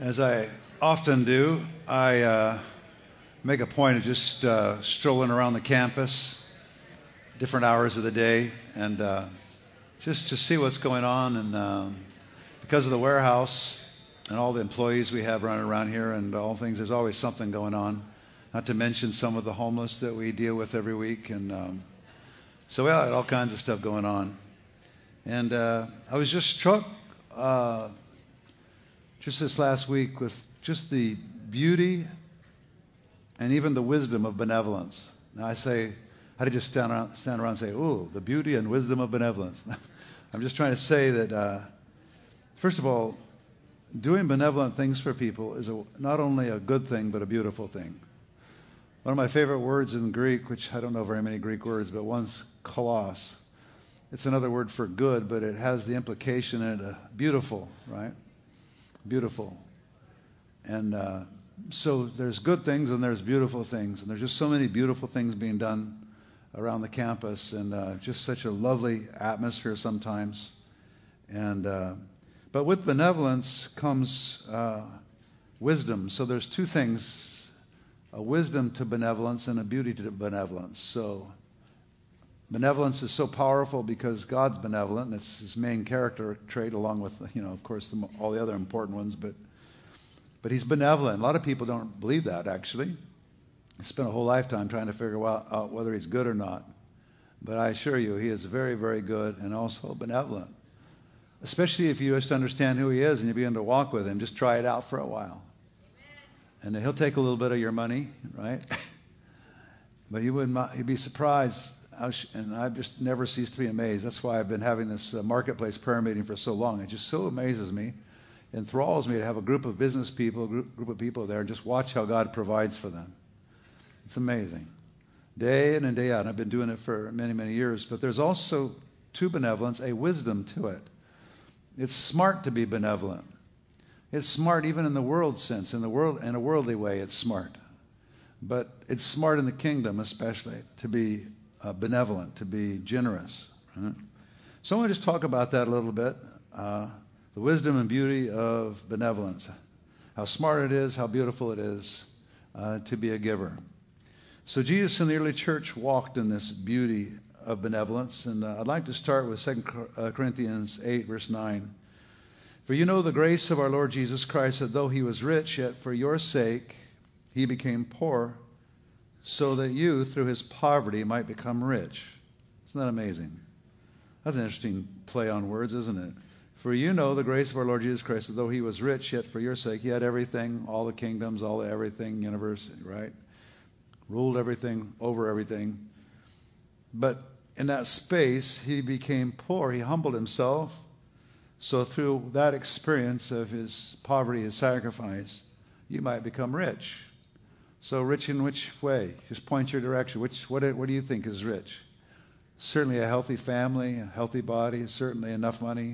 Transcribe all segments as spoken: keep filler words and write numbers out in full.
As I often do, I uh, make a point of just uh, strolling around the campus, different hours of the day, and uh, just to see what's going on. And um, because of the warehouse and all the employees we have running around here and all things, there's always something going on. Not to mention some of the homeless that we deal with every week. And um, so we had all kinds of stuff going on. And uh, I was just struck uh, just this last week with just the beauty and even the wisdom of benevolence. Now I say, how did you just stand around, stand around and say, ooh, the beauty and wisdom of benevolence? I'm just trying to say that, uh, first of all, doing benevolent things for people is a, not only a good thing, but a beautiful thing. One of my favorite words in Greek, which I don't know very many Greek words, but one's kalos. It's another word for good, but it has the implication in it, uh, beautiful, right? Beautiful. And uh, so there's good things and there's beautiful things. And there's just so many beautiful things being done around the campus, and uh, just such a lovely atmosphere sometimes. And uh, but with benevolence comes uh, wisdom. So there's two things, a wisdom to benevolence and a beauty to benevolence. So benevolence is so powerful because God's benevolent, and it's his main character trait, along with, you know, of course, the, all the other important ones. But but he's benevolent. A lot of people don't believe that, actually. They spend a whole lifetime trying to figure out, out whether he's good or not. But I assure you, he is very, very good and also benevolent. Especially if you just understand who he is and you begin to walk with him. Just try it out for a while. Amen. And he'll take a little bit of your money, right? But you wouldn't, you'd be surprised. And I've just never ceased to be amazed. That's why I've been having this uh, marketplace prayer meeting for so long. It just so amazes me, enthralls me to have a group of business people, a group, group of people there, and just watch how God provides for them. It's amazing. Day in and day out. And I've been doing it for many, many years. But there's also, to benevolence, a wisdom to it. It's smart to be benevolent. It's smart even in the world sense. In the world, in a worldly way, it's smart. But it's smart in the kingdom, especially, to be Uh, benevolent, to be generous. Right? So I want to just talk about that a little bit. Uh, the wisdom and beauty of benevolence. How smart it is, how beautiful it is uh, to be a giver. So Jesus in the early church walked in this beauty of benevolence. And uh, I'd like to start with Second Corinthians eight, verse nine. For you know the grace of our Lord Jesus Christ, that though he was rich, yet for your sake he became poor, so that you, through his poverty, might become rich. Isn't that amazing? That's an interesting play on words, isn't it? For you know the grace of our Lord Jesus Christ, that though he was rich, yet for your sake he had everything, all the kingdoms, all the everything, universe, right? Ruled everything, over everything. But in that space, he became poor. He humbled himself. So through that experience of his poverty, his sacrifice, you might become rich. So rich in which way? Just point your direction. Which, what, what do you think is rich? Certainly a healthy family, a healthy body, certainly enough money,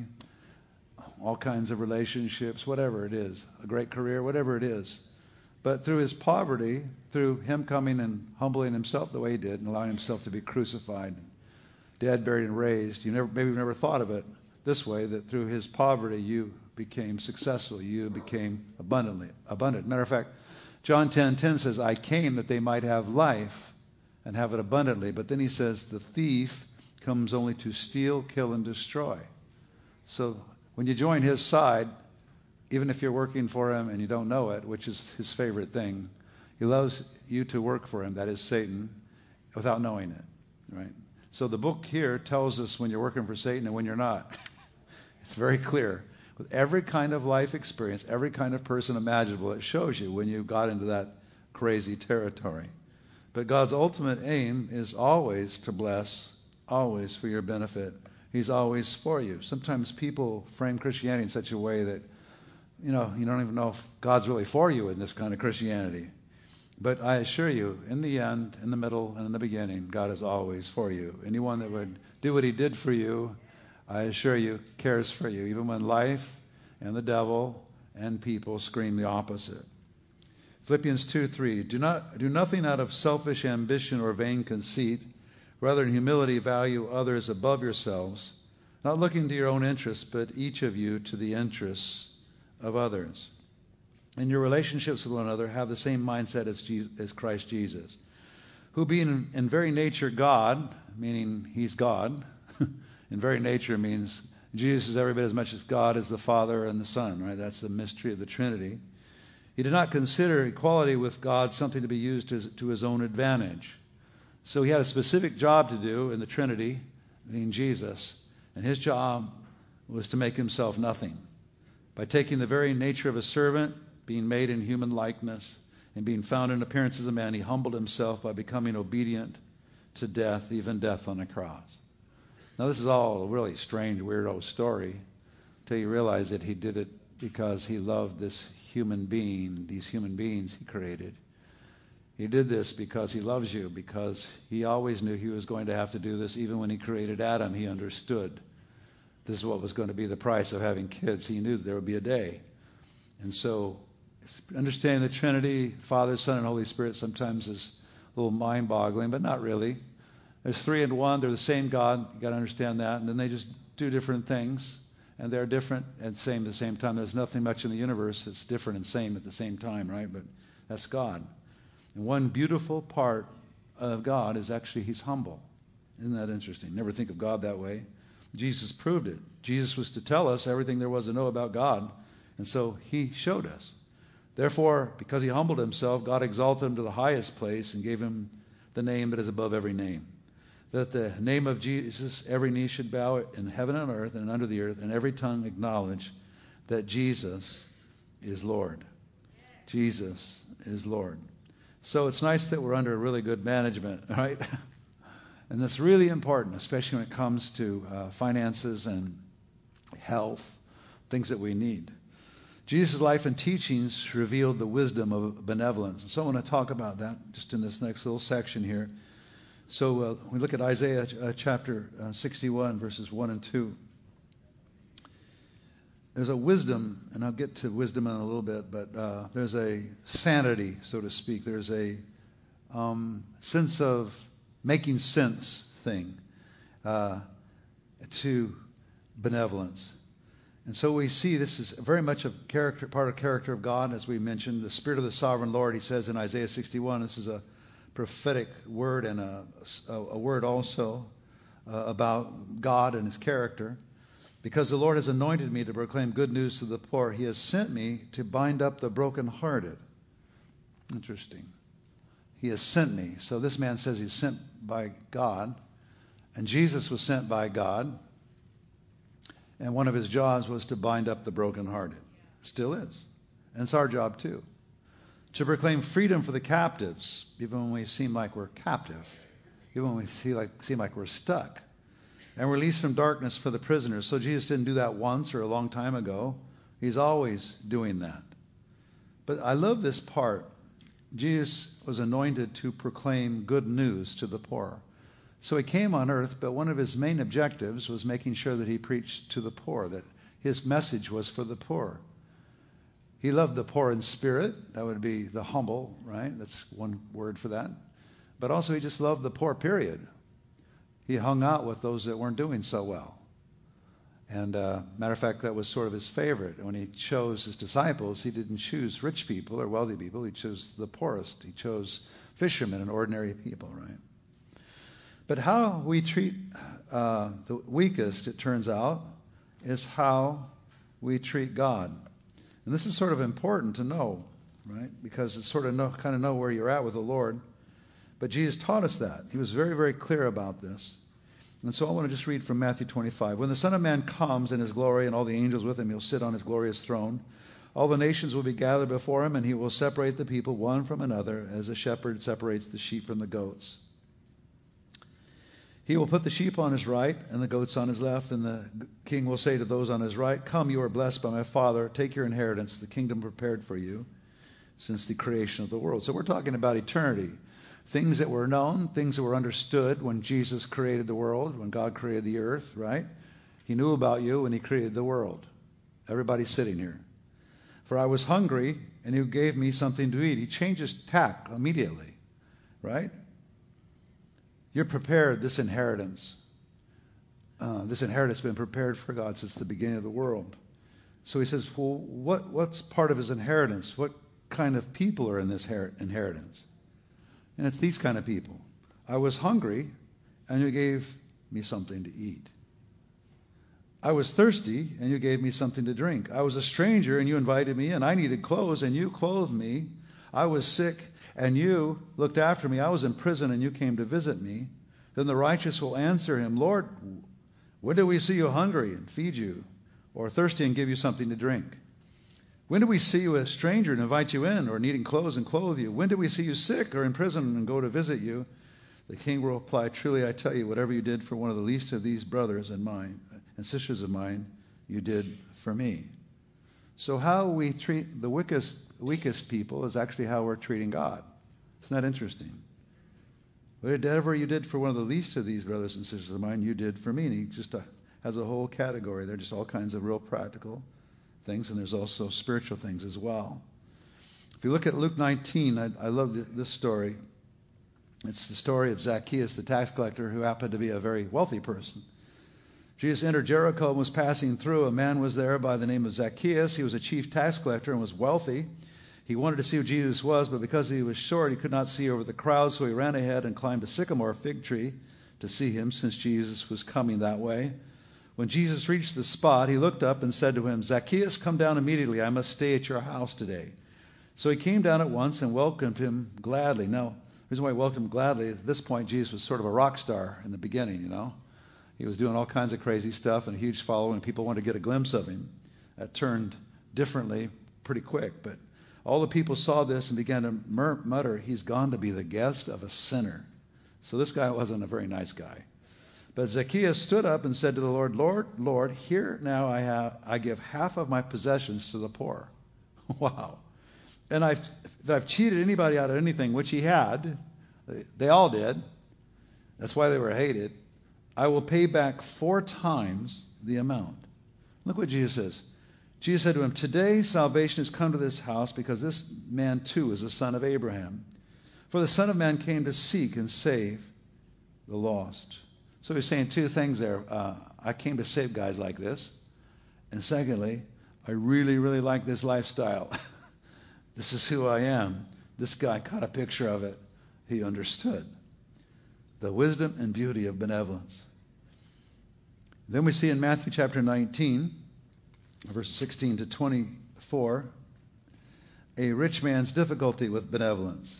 all kinds of relationships, whatever it is, a great career, whatever it is. But through his poverty, through him coming and humbling himself the way he did and allowing himself to be crucified, dead, buried, and raised, you never, maybe you've never thought of it this way, that through his poverty you became successful, you became abundantly abundant. Matter of fact, John ten ten says, I came that they might have life and have it abundantly. But then he says, the thief comes only to steal, kill, and destroy. So when you join his side, even if you're working for him and you don't know it, which is his favorite thing, he loves you to work for him, that is Satan, without knowing it. Right? So the book here tells us when you're working for Satan and when you're not. It's very clear. With every kind of life experience, every kind of person imaginable, it shows you when you got into that crazy territory. But God's ultimate aim is always to bless, always for your benefit. He's always for you. Sometimes people frame Christianity in such a way that, you know, you don't even know if God's really for you in this kind of Christianity. But I assure you, in the end, in the middle, and in the beginning, God is always for you. Anyone that would do what he did for you, I assure you, cares for you, even when life and the devil and people scream the opposite. Philippians two three, do not do nothing out of selfish ambition or vain conceit. Rather, in humility, value others above yourselves, not looking to your own interests, but each of you to the interests of others. in your relationships with one another, have the same mindset as, Jesus, as Christ Jesus, who being in very nature God, meaning he's God, in very nature means Jesus is every bit as much as God as the Father and the Son, right? That's the mystery of the Trinity. He did not consider equality with God something to be used to, to his own advantage. So he had a specific job to do in the Trinity, being Jesus, and his job was to make himself nothing. By taking the very nature of a servant, being made in human likeness, and being found in appearance as a man, he humbled himself by becoming obedient to death, even death on a cross. Now this is all a really strange, weirdo story until you realize that he did it because he loved this human being, these human beings he created. He did this because he loves you, because he always knew he was going to have to do this. Even when he created Adam, he understood this is what was going to be the price of having kids. He knew that there would be a day. And so understanding the Trinity, Father, Son, and Holy Spirit sometimes is a little mind-boggling, but not really. There's three in one. They're the same God. You've got to understand that. And then they just do different things, and they're different and same at the same time. There's nothing much in the universe that's different and same at the same time, right? But that's God. And one beautiful part of God is actually he's humble. Isn't that interesting? Never think of God that way. Jesus proved it. Jesus was to tell us everything there was to know about God, and so he showed us. Therefore, because he humbled himself, God exalted him to the highest place and gave him the name that is above every name. That the name of Jesus, every knee should bow in heaven and earth and under the earth, and every tongue acknowledge that Jesus is Lord. Jesus is Lord. So it's nice that we're under really good management, right? And that's really important, especially when it comes to uh, finances and health, things that we need. Jesus' life and teachings revealed the wisdom of benevolence. And so I want to talk about that just in this next little section here. So uh, we look at Isaiah uh, chapter uh, sixty-one, verses one and two. There's a wisdom, and I'll get to wisdom in a little bit, but uh, there's a sanity, so to speak. There's a um, sense of making sense thing uh, to benevolence. And so we see this is very much a character, part of character of God, as we mentioned. The Spirit of the Sovereign Lord, he says in Isaiah sixty-one, this is a prophetic word and a, a, a word also uh, about God and his character. Because the Lord has anointed me to proclaim good news to the poor, he has sent me to bind up the brokenhearted. Interesting. He has sent me. So this man says he's sent by God, and Jesus was sent by God, and one of his jobs was to bind up the brokenhearted. Still is. And it's our job too. To proclaim freedom for the captives, even when we seem like we're captive, even when we see like, seem like we're stuck. And release from darkness for the prisoners. So Jesus didn't do that once or a long time ago. He's always doing that. But I love this part. Jesus was anointed to proclaim good news to the poor. So he came on earth, but one of his main objectives was making sure that he preached to the poor, that his message was for the poor. He loved the poor in spirit. That would be the humble, right? That's one word for that. But also he just loved the poor, period. He hung out with those that weren't doing so well. And uh, matter of fact, that was sort of his favorite. When he chose his disciples, he didn't choose rich people or wealthy people. He chose the poorest. He chose fishermen and ordinary people, right? But how we treat uh, the weakest, it turns out, is how we treat God. And this is sort of important to know, right? Because it's sort of know, kind of know where you're at with the Lord. But Jesus taught us that. He was very, very clear about this. And so I want to just read from Matthew twenty-five. When the Son of Man comes in his glory and all the angels with him, he'll sit on his glorious throne. All the nations will be gathered before him, and he will separate the people one from another, as a shepherd separates the sheep from the goats. He will put the sheep on his right and the goats on his left, and the king will say to those on his right, "Come, you are blessed by my Father. Take your inheritance, the kingdom prepared for you since the creation of the world." So we're talking about eternity. Things that were known, things that were understood when Jesus created the world, when God created the earth, right? He knew about you when he created the world. Everybody's sitting here. For I was hungry, and you gave me something to eat. He changes tack immediately, right? You're prepared, this inheritance. Uh, this inheritance has been prepared for God since the beginning of the world. So he says, well, what, what's part of his inheritance? What kind of people are in this inheritance? And it's these kind of people. I was hungry, and you gave me something to eat. I was thirsty, and you gave me something to drink. I was a stranger, and you invited me in. I needed clothes, and you clothed me. I was sick, and you looked after me. I was in prison, and you came to visit me. Then the righteous will answer him, Lord, when did we see you hungry and feed you, or thirsty and give you something to drink? When did we see you a stranger and invite you in, or needing clothes and clothe you? When did we see you sick or in prison and go to visit you? The king will reply, truly I tell you, whatever you did for one of the least of these brothers and mine and sisters of mine, you did for me. So how we treat the weakest, weakest people is actually how we're treating God. Isn't that interesting? Whatever you did for one of the least of these brothers and sisters of mine, you did for me. And he just uh, has a whole category there, just all kinds of real practical things, and there's also spiritual things as well. If you look at Luke nineteen, I, I love this story. It's the story of Zacchaeus, the tax collector, who happened to be a very wealthy person. Jesus entered Jericho and was passing through. A man was there by the name of Zacchaeus. He was a chief tax collector and was wealthy. He wanted to see who Jesus was, but because he was short, he could not see over the crowd, so he ran ahead and climbed a sycamore fig tree to see him, since Jesus was coming that way. When Jesus reached the spot, he looked up and said to him, Zacchaeus, come down immediately. I must stay at your house today. So he came down at once and welcomed him gladly. Now, the reason why he welcomed him gladly, at this point, Jesus was sort of a rock star in the beginning, you know. He was doing all kinds of crazy stuff and a huge following, and people wanted to get a glimpse of him. That turned differently pretty quick. But all the people saw this and began to mur- mutter, he's gone to be the guest of a sinner. So this guy wasn't a very nice guy. But Zacchaeus stood up and said to the Lord, Lord, Lord, here now I have I give half of my possessions to the poor. Wow. And I've, if I've cheated anybody out of anything, which he had, they all did. That's why they were hated. I will pay back four times the amount. Look what Jesus says. Jesus said to him, today salvation has come to this house, because this man too is a son of Abraham. For the Son of Man came to seek and save the lost. So he's saying two things there. Uh, I came to save guys like this. And secondly, I really, really like this lifestyle. This is who I am. This guy caught a picture of it. He understood the wisdom and beauty of benevolence. Then we see in Matthew chapter nineteen, verses sixteen to twenty-four, a rich man's difficulty with benevolence.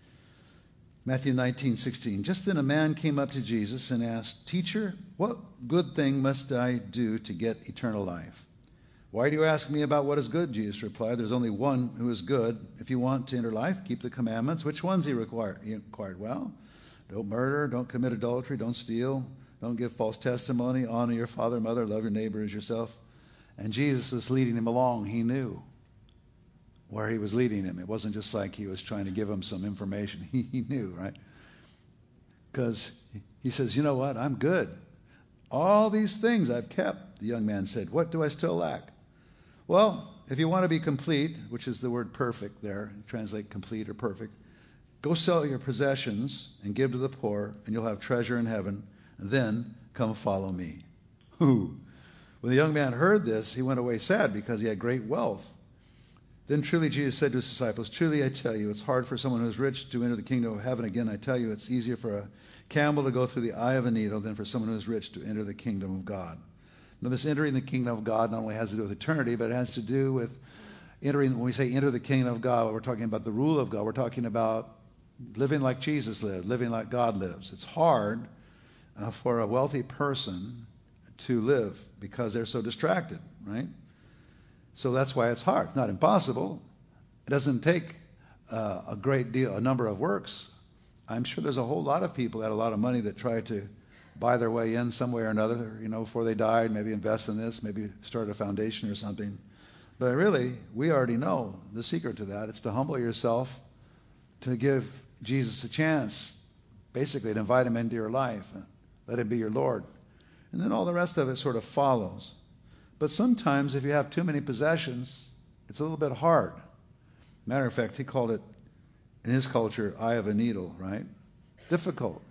Matthew nineteen sixteen. Just then a man came up to Jesus and asked, Teacher, what good thing must I do to get eternal life? Why do you ask me about what is good? Jesus replied, there's only one who is good. If you want to enter life, keep the commandments. Which ones he required? He inquired. Well, don't murder, don't commit adultery, don't steal, don't give false testimony, honor your father and mother, love your neighbor as yourself. And Jesus was leading him along. He knew where he was leading him. It wasn't just like he was trying to give him some information. He, he knew, right? Because he says, you know what? I'm good. All these things I've kept, the young man said. What do I still lack? Well, if you want to be complete, which is the word perfect there, translate complete or perfect, go sell your possessions and give to the poor, and you'll have treasure in heaven. And then come follow me. Ooh. When the young man heard this, he went away sad because he had great wealth. Then truly Jesus said to his disciples, truly I tell you, it's hard for someone who is rich to enter the kingdom of heaven. Again, I tell you, it's easier for a camel to go through the eye of a needle than for someone who is rich to enter the kingdom of God. Now, this entering the kingdom of God not only has to do with eternity, but it has to do with entering. When we say enter the kingdom of God, we're talking about the rule of God. We're talking about living like Jesus lived, living like God lives. It's hard uh, for a wealthy person to live because they're so distracted, right? So that's why it's hard. It's not impossible. It doesn't take uh, a great deal, a number of works. I'm sure there's a whole lot of people that had a lot of money that try to buy their way in some way or another, you know, before they died, maybe invest in this, maybe start a foundation or something. But really, we already know the secret to that. It's to humble yourself, to give Jesus a chance, basically to invite him into your life, let him be your Lord. And then all the rest of it sort of follows. But sometimes if you have too many possessions, it's a little bit hard. Matter of fact, he called it, in his culture, eye of a needle, right? Difficult.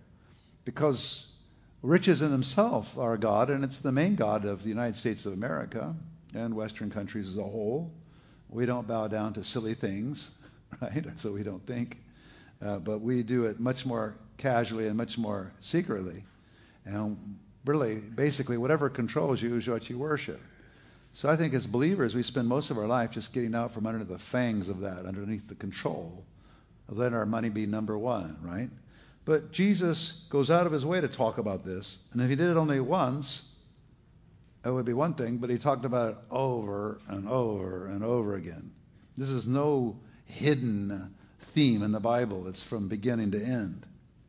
Because riches in themselves are God, and it's the main God of the United States of America. and Western countries as a whole. We don't bow down to silly things, right? So we don't think. Uh, but we do it much more casually and much more secretly. And really, basically, whatever controls you is what you worship. So I think as believers, we spend most of our life just getting out from under the fangs of that, underneath the control of letting our money be number one, right? But Jesus goes out of his way to talk about this. And if he did it only once, it would be one thing, but he talked about it over and over and over again. This is no hidden theme in the Bible. It's from beginning to end.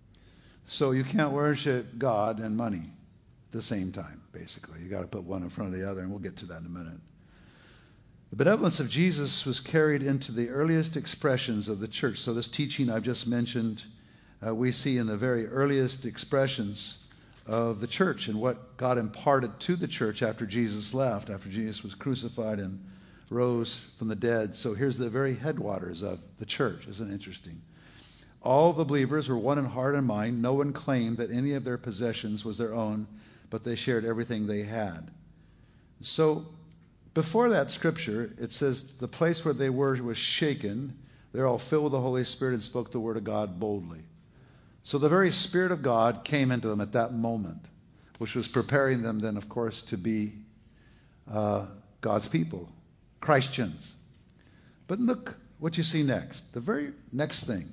So you can't worship God and money at the same time, basically. You got to put one in front of the other, and we'll get to that in a minute. The benevolence of Jesus was carried into the earliest expressions of the church. So this teaching I've just mentioned, uh, we see in the very earliest expressions of the church and what God imparted to the church after Jesus left, after Jesus was crucified and rose from the dead. So here's the very headwaters of the church. Isn't it interesting? All the believers were one in heart and mind. No one claimed that any of their possessions was their own, but they shared everything they had. So before that scripture, it says the place where they were was shaken. They're all filled with the Holy Spirit and spoke the word of God boldly. So the very Spirit of God came into them at that moment, which was preparing them then, of course, to be uh, God's people, Christians. But look what you see next. The very next thing.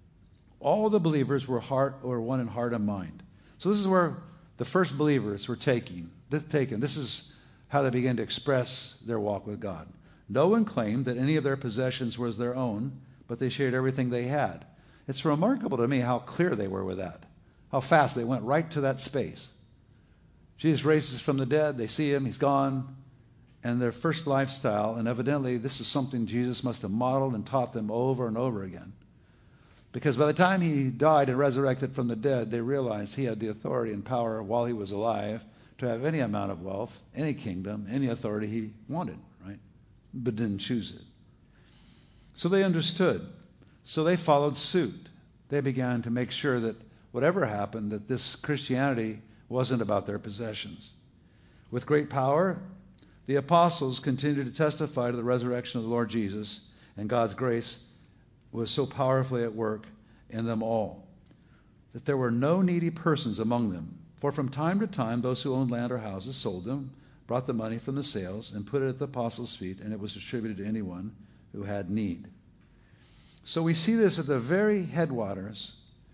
All the believers were heart or one in heart and mind. So this is where the first believers were taking, this, taken. This is how they began to express their walk with God. No one claimed that any of their possessions was their own, but they shared everything they had. It's remarkable to me how clear they were with that, how fast they went right to that space. Jesus raises from the dead. They see him. He's gone. And their first lifestyle, and evidently this is something Jesus must have modeled and taught them over and over again. Because by the time he died and resurrected from the dead, they realized he had the authority and power while he was alive to have any amount of wealth, any kingdom, any authority he wanted, right? But didn't choose it. So they understood. So they followed suit. They began to make sure that whatever happened, that this Christianity wasn't about their possessions. With great power, the apostles continued to testify to the resurrection of the Lord Jesus, and God's grace was so powerfully at work in them all, that there were no needy persons among them. For from time to time, those who owned land or houses sold them, brought the money from the sales, and put it at the apostles' feet, and it was distributed to anyone who had need. So we see this at the very headwaters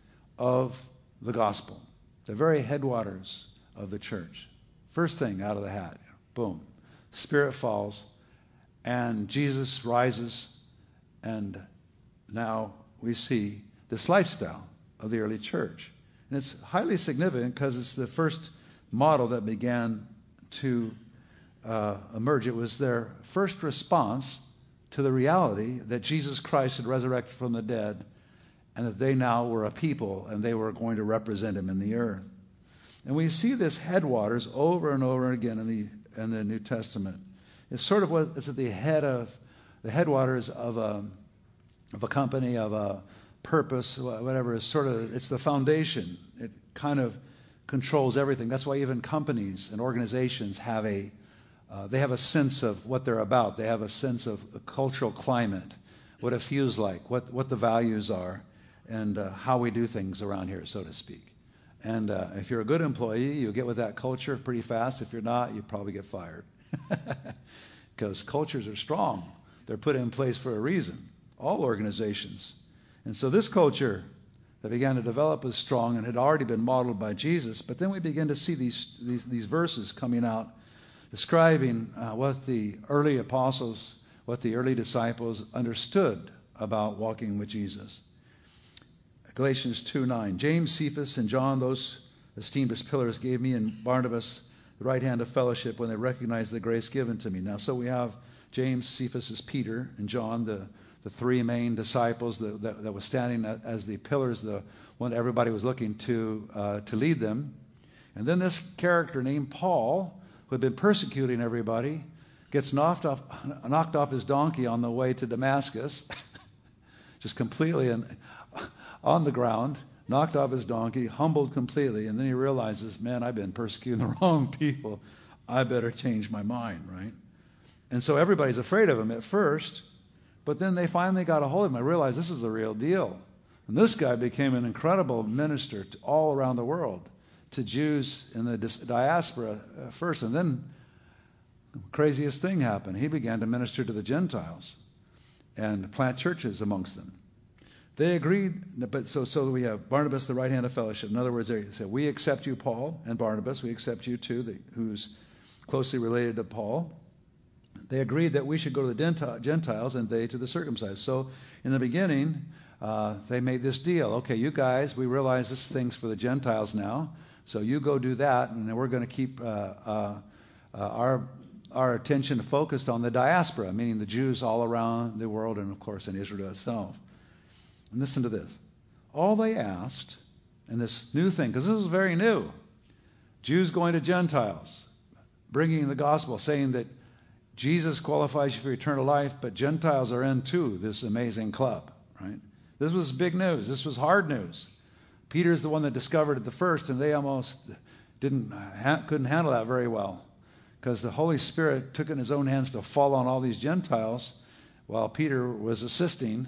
of the gospel, the very headwaters of the church. First thing out of the hat, boom, Spirit falls, and Jesus rises, and now we see this lifestyle of the early church. And it's highly significant because it's the first model that began to uh, emerge. It was their first response to the reality that Jesus Christ had resurrected from the dead and that they now were a people and they were going to represent him in the earth. And we see this headwaters over and over again in the in the New Testament. It's sort of what it's at the head of the headwaters of a of a company, of a purpose, whatever. Is sort of it's the foundation. It kind of controls everything. That's why even companies and organizations have a uh, they have a sense of what they're about. They have a sense of a cultural climate, what it feels like, what what the values are, and uh, how we do things around here, so to speak. And uh, if you're a good employee, you'll get with that culture pretty fast. If you're not, you probably get fired. Because cultures are strong. They're put in place for a reason. All organizations. And so this culture that began to develop was strong and had already been modeled by Jesus. But then we begin to see these these, these verses coming out describing uh, what the early apostles, what the early disciples understood about walking with Jesus. Galatians two nine. James, Cephas, and John, those esteemed as pillars, gave me and Barnabas the right hand of fellowship when they recognized the grace given to me. Now, so we have James, Cephas is Peter, and John, the, the three main disciples that, that, that was standing as the pillars, the one everybody was looking to uh, to lead them. And then this character named Paul, who had been persecuting everybody, gets knocked off knocked off his donkey on the way to Damascus, just completely in, on the ground, knocked off his donkey, humbled completely, and then he realizes, man, I've been persecuting the wrong people. I better change my mind, right? And so everybody's afraid of him at first, but then they finally got a hold of him. I realized this is the real deal. And this guy became an incredible minister to all around the world, to Jews in the diaspora first. And then the craziest thing happened. He began to minister to the Gentiles and plant churches amongst them. They agreed, but so so we have Barnabas, the right hand of fellowship. In other words, they said, we accept you, Paul, and Barnabas. We accept you too, the, who's closely related to Paul. They agreed that we should go to the Gentiles and they to the circumcised. So in the beginning, uh, they made this deal. Okay, you guys, we realize this thing's for the Gentiles now, so you go do that, and then we're going to keep uh, uh, uh, our our attention focused on the diaspora, meaning the Jews all around the world and, of course, in Israel itself. And listen to this. All they asked, and this new thing, because this is very new, Jews going to Gentiles, bringing the gospel, saying that Jesus qualifies you for eternal life, but Gentiles are in too, this amazing club, right? This was big news. This was hard news. Peter's the one that discovered it the first, and they almost didn't ha- couldn't handle that very well, because the Holy Spirit took it in his own hands to fall on all these Gentiles while Peter was assisting.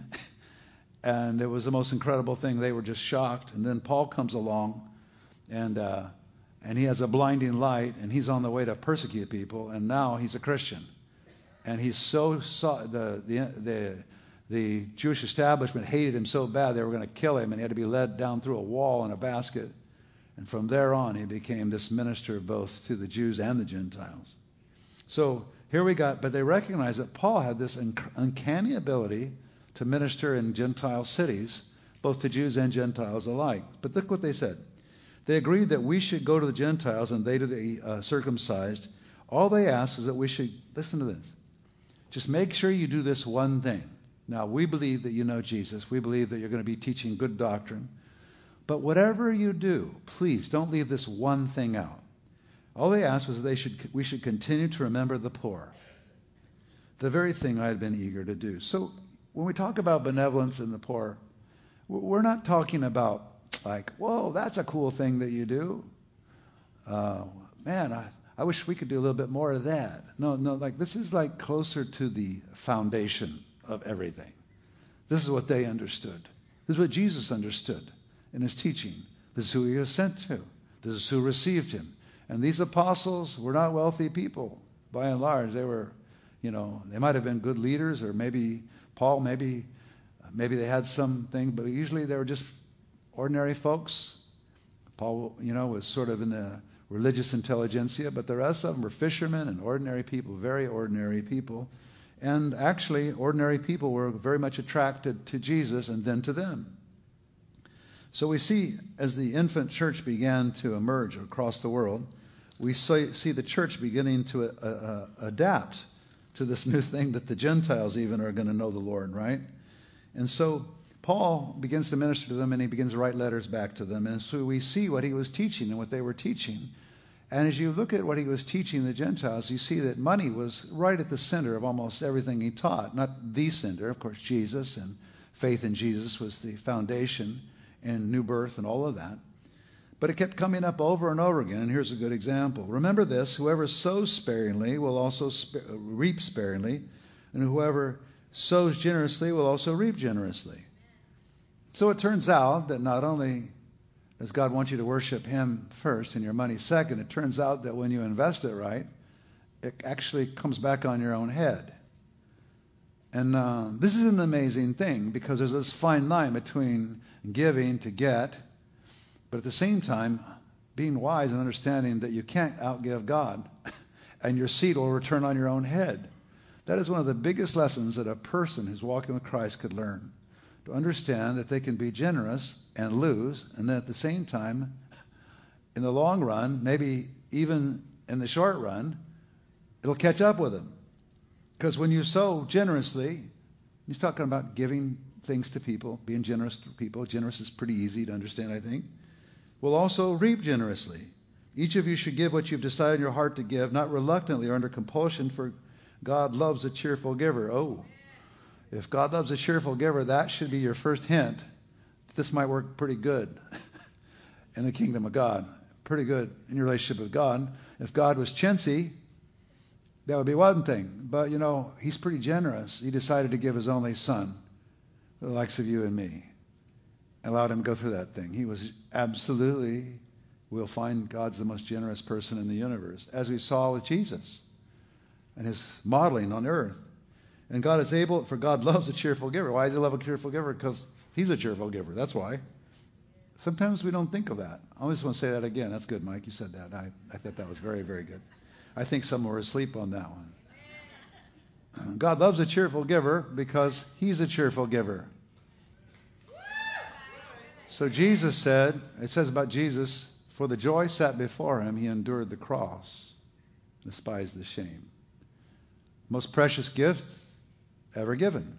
And it was the most incredible thing. They were just shocked. And then Paul comes along, and uh, and he has a blinding light, and he's on the way to persecute people. And now he's a Christian, and he's so saw the the the the Jewish establishment hated him so bad they were going to kill him, and he had to be led down through a wall in a basket. And from there on, he became this minister both to the Jews and the Gentiles. So here we got, but they recognized that Paul had this uncanny ability to minister in Gentile cities, both to Jews and Gentiles alike. But look what they said. They agreed that we should go to the Gentiles and they to the uh, circumcised. All they asked is that we should, listen to this, just make sure you do this one thing. Now, we believe that you know Jesus. We believe that you're going to be teaching good doctrine. But whatever you do, please don't leave this one thing out. All they asked was that they should, we should continue to remember the poor, the very thing I had been eager to do. So when we talk about benevolence in the poor, we're not talking about like, whoa, that's a cool thing that you do. Uh, man, I, I wish we could do a little bit more of that. No, no, like this is like closer to the foundation of everything. This is what they understood. This is what Jesus understood in his teaching. This is who he was sent to. This is who received him. And these apostles were not wealthy people, by and large. They were, you know, they might have been good leaders, or maybe Paul, maybe maybe they had something, but usually they were just ordinary folks. Paul, you know, was sort of in the religious intelligentsia, but the rest of them were fishermen and ordinary people, very ordinary people. And actually, ordinary people were very much attracted to Jesus and then to them. So we see, as the infant church began to emerge across the world, we see the church beginning to uh, uh, adapt to this new thing that the Gentiles even are going to know the Lord, right? And so Paul begins to minister to them, and he begins to write letters back to them. And so we see what he was teaching and what they were teaching. And as you look at what he was teaching the Gentiles, you see that money was right at the center of almost everything he taught. Not the center, of course, Jesus, and faith in Jesus was the foundation, and new birth and all of that. But it kept coming up over and over again, and here's a good example. Remember this, whoever sows sparingly will also sp- reap sparingly, and whoever sows generously will also reap generously. So it turns out that not only does God want you to worship him first and your money second, it turns out that when you invest it right, it actually comes back on your own head. And uh, this is an amazing thing, because there's this fine line between giving to get, but at the same time, being wise and understanding that you can't outgive God, and your seed will return on your own head. That is one of the biggest lessons that a person who's walking with Christ could learn, to understand that they can be generous and lose, and then at the same time, in the long run, maybe even in the short run, it'll catch up with them. Because when you sow generously, he's talking about giving things to people, being generous to people. Generous is pretty easy to understand, I think. Will also reap generously. Each of you should give what you've decided in your heart to give, not reluctantly or under compulsion, for God loves a cheerful giver. Oh, if God loves a cheerful giver, that should be your first hint. This might work pretty good in the kingdom of God. Pretty good in your relationship with God. If God was chintzy, That would be one thing. But, you know, he's pretty generous. He decided to give his only son, the likes of you and me, and allowed him to go through that thing. He was absolutely, we'll find God's the most generous person in the universe, as we saw with Jesus and his modeling on earth. And God is able, for God loves a cheerful giver. Why does he love a cheerful giver? Because he's a cheerful giver. That's why. Sometimes we don't think of that. I just want to say that again. That's good, Mike. You said that. I, I thought that was very, very good. I think some were asleep on that one. God loves a cheerful giver because he's a cheerful giver. So Jesus said, it says about Jesus, for the joy set before him, he endured the cross, despised the shame. Most precious gift ever given.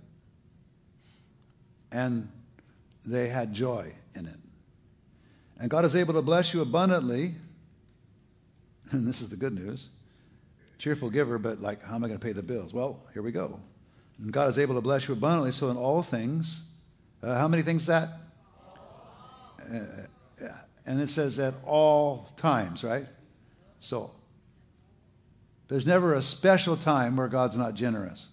And they had joy in it. And God is able to bless you abundantly. And this is the good news. Cheerful giver, but like, how am I going to pay the bills? Well, here we go. And God is able to bless you abundantly, so in all things, uh, how many things is that? Uh, and it says at all times, right? So, there's never a special time where God's not generous.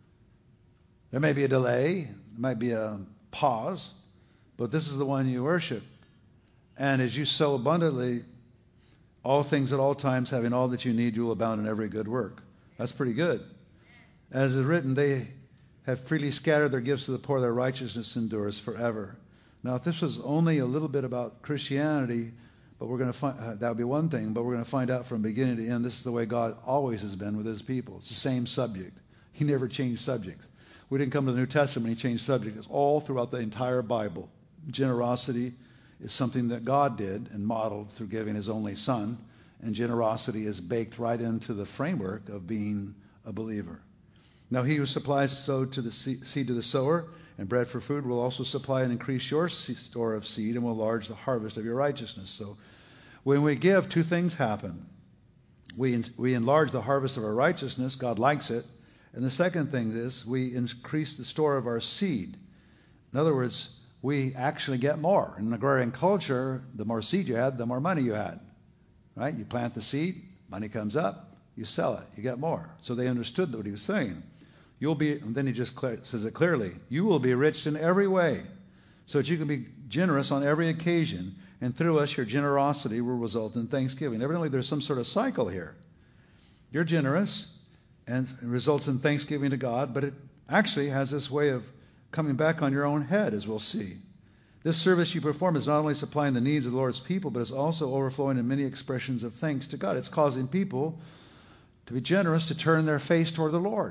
There may be a delay, there might be a pause, but this is the one you worship. And as you sow abundantly, all things at all times, having all that you need, you will abound in every good work. That's pretty good. As is written, they have freely scattered their gifts to the poor, their righteousness endures forever. Now, if this was only a little bit about Christianity, but we're going to find uh, that would be one thing, but we're going to find out from beginning to end, this is the way God always has been with his people. It's the same subject. He never changed subjects. We didn't come to the New Testament and he changed subjects. It's all throughout the entire Bible. Generosity is something that God did and modeled through giving his only son, and generosity is baked right into the framework of being a believer. Now, he who supplies sow to the seed to the sower and bread for food will also supply and increase your store of seed and will enlarge the harvest of your righteousness. So when we give, two things happen. We, we enlarge the harvest of our righteousness. God likes it. And the second thing is we increase the store of our seed. In other words, we actually get more. In agrarian culture, the more seed you had, the more money you had. Right? You plant the seed, money comes up, you sell it, you get more. So they understood what he was saying. You'll be, and then he just clear, says it clearly, you will be rich in every way, so that you can be generous on every occasion, and through us your generosity will result in thanksgiving. Evidently there's some sort of cycle here. You're generous, and it results in thanksgiving to God, but it actually has this way of coming back on your own head, as we'll see. This service you perform is not only supplying the needs of the Lord's people, but is also overflowing in many expressions of thanks to God. It's causing people to be generous, to turn their face toward the Lord,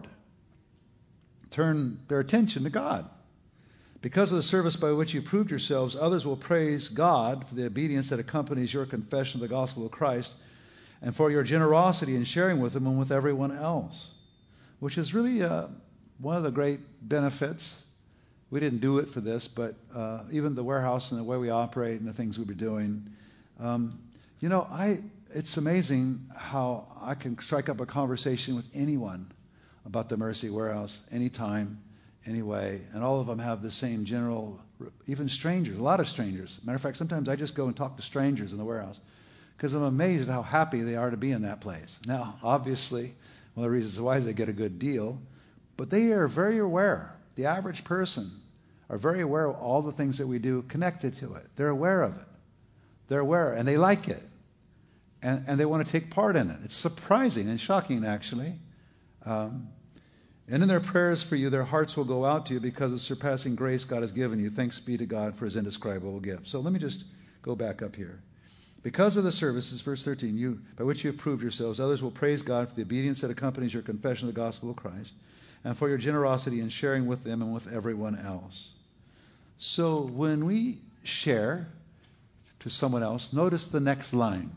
turn their attention to God. Because of the service by which you proved yourselves, others will praise God for the obedience that accompanies your confession of the gospel of Christ and for your generosity in sharing with them and with everyone else, which is really uh, one of the great benefits. We didn't do it for this, but uh, even the warehouse and the way we operate and the things we were doing, um, you know, I it's amazing how I can strike up a conversation with anyone about the Mercy Warehouse anytime, anyway, and all of them have the same general, even strangers, a lot of strangers. Matter of fact, sometimes I just go and talk to strangers in the warehouse because I'm amazed at how happy they are to be in that place. Now, obviously, one of the reasons why is they get a good deal, but they are very aware. The average person are very aware of all the things that we do connected to it. They're aware of it. They're aware, and they like it. And, and they want to take part in it. It's surprising and shocking, actually. Um, and in their prayers for you, their hearts will go out to you because of surpassing grace God has given you. Thanks be to God for his indescribable gift. So let me just go back up here. Because of the services, verse thirteen, you by which you have proved yourselves, others will praise God for the obedience that accompanies your confession of the gospel of Christ, and for your generosity in sharing with them and with everyone else. So when we share to someone else, notice the next line.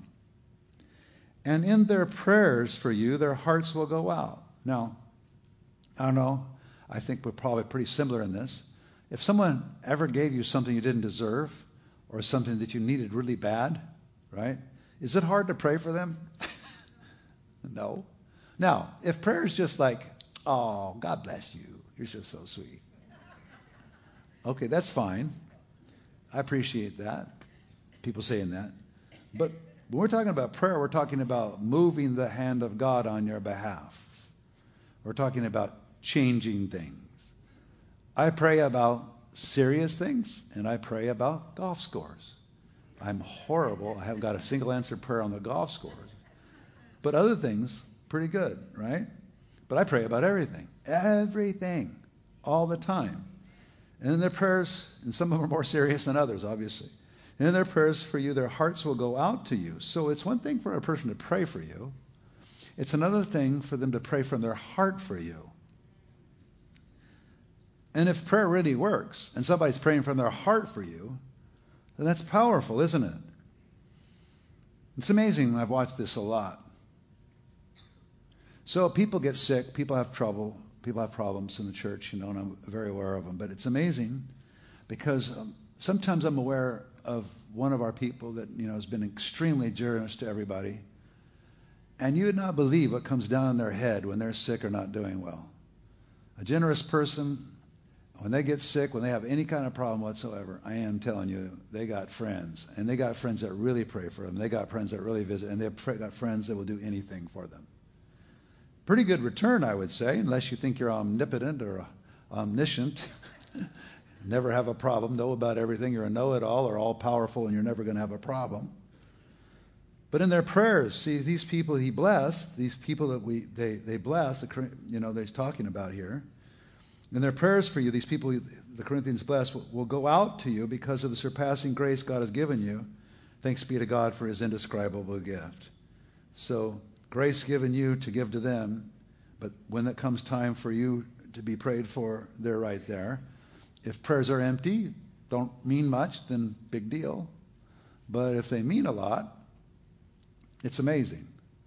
And in their prayers for you, their hearts will go out. Now, I don't know. I think we're probably pretty similar in this. If someone ever gave you something you didn't deserve or something that you needed really bad, right? Is it hard to pray for them? No. Now, if prayer is just like, oh, God bless you, you're just so sweet. Okay, that's fine. I appreciate that. People saying that. But when we're talking about prayer, we're talking about moving the hand of God on your behalf. We're talking about changing things. I pray about serious things, and I pray about golf scores. I'm horrible. I haven't got a single answer prayer on the golf scores. But other things, pretty good, right? But I pray about everything. Everything. All the time. And in their prayers, and some of them are more serious than others, obviously. And in their prayers for you, their hearts will go out to you. So it's one thing for a person to pray for you. It's another thing for them to pray from their heart for you. And if prayer really works, and somebody's praying from their heart for you, then that's powerful, isn't it? It's amazing. I've watched this a lot. So people get sick, people have trouble, people have problems in the church, you know, and I'm very aware of them. But it's amazing because um, sometimes I'm aware of one of our people that, you know, has been extremely generous to everybody. And you would not believe what comes down in their head when they're sick or not doing well. A generous person, when they get sick, when they have any kind of problem whatsoever, I am telling you, they got friends. And they got friends that really pray for them. They got friends that really visit. And they've got friends that will do anything for them. Pretty good return, I would say, unless you think you're omnipotent or omniscient. Never have a problem, know about everything. You're a know-it-all or all-powerful, and you're never going to have a problem. But in their prayers, see, these people he blessed, these people that we they they bless, the, you know, that he's talking about here. In their prayers for you, these people the Corinthians bless will, will go out to you because of the surpassing grace God has given you. Thanks be to God for his indescribable gift. So grace given you to give to them, but when it comes time for you to be prayed for, they're right there. If prayers are empty, don't mean much, then big deal. But if they mean a lot, it's amazing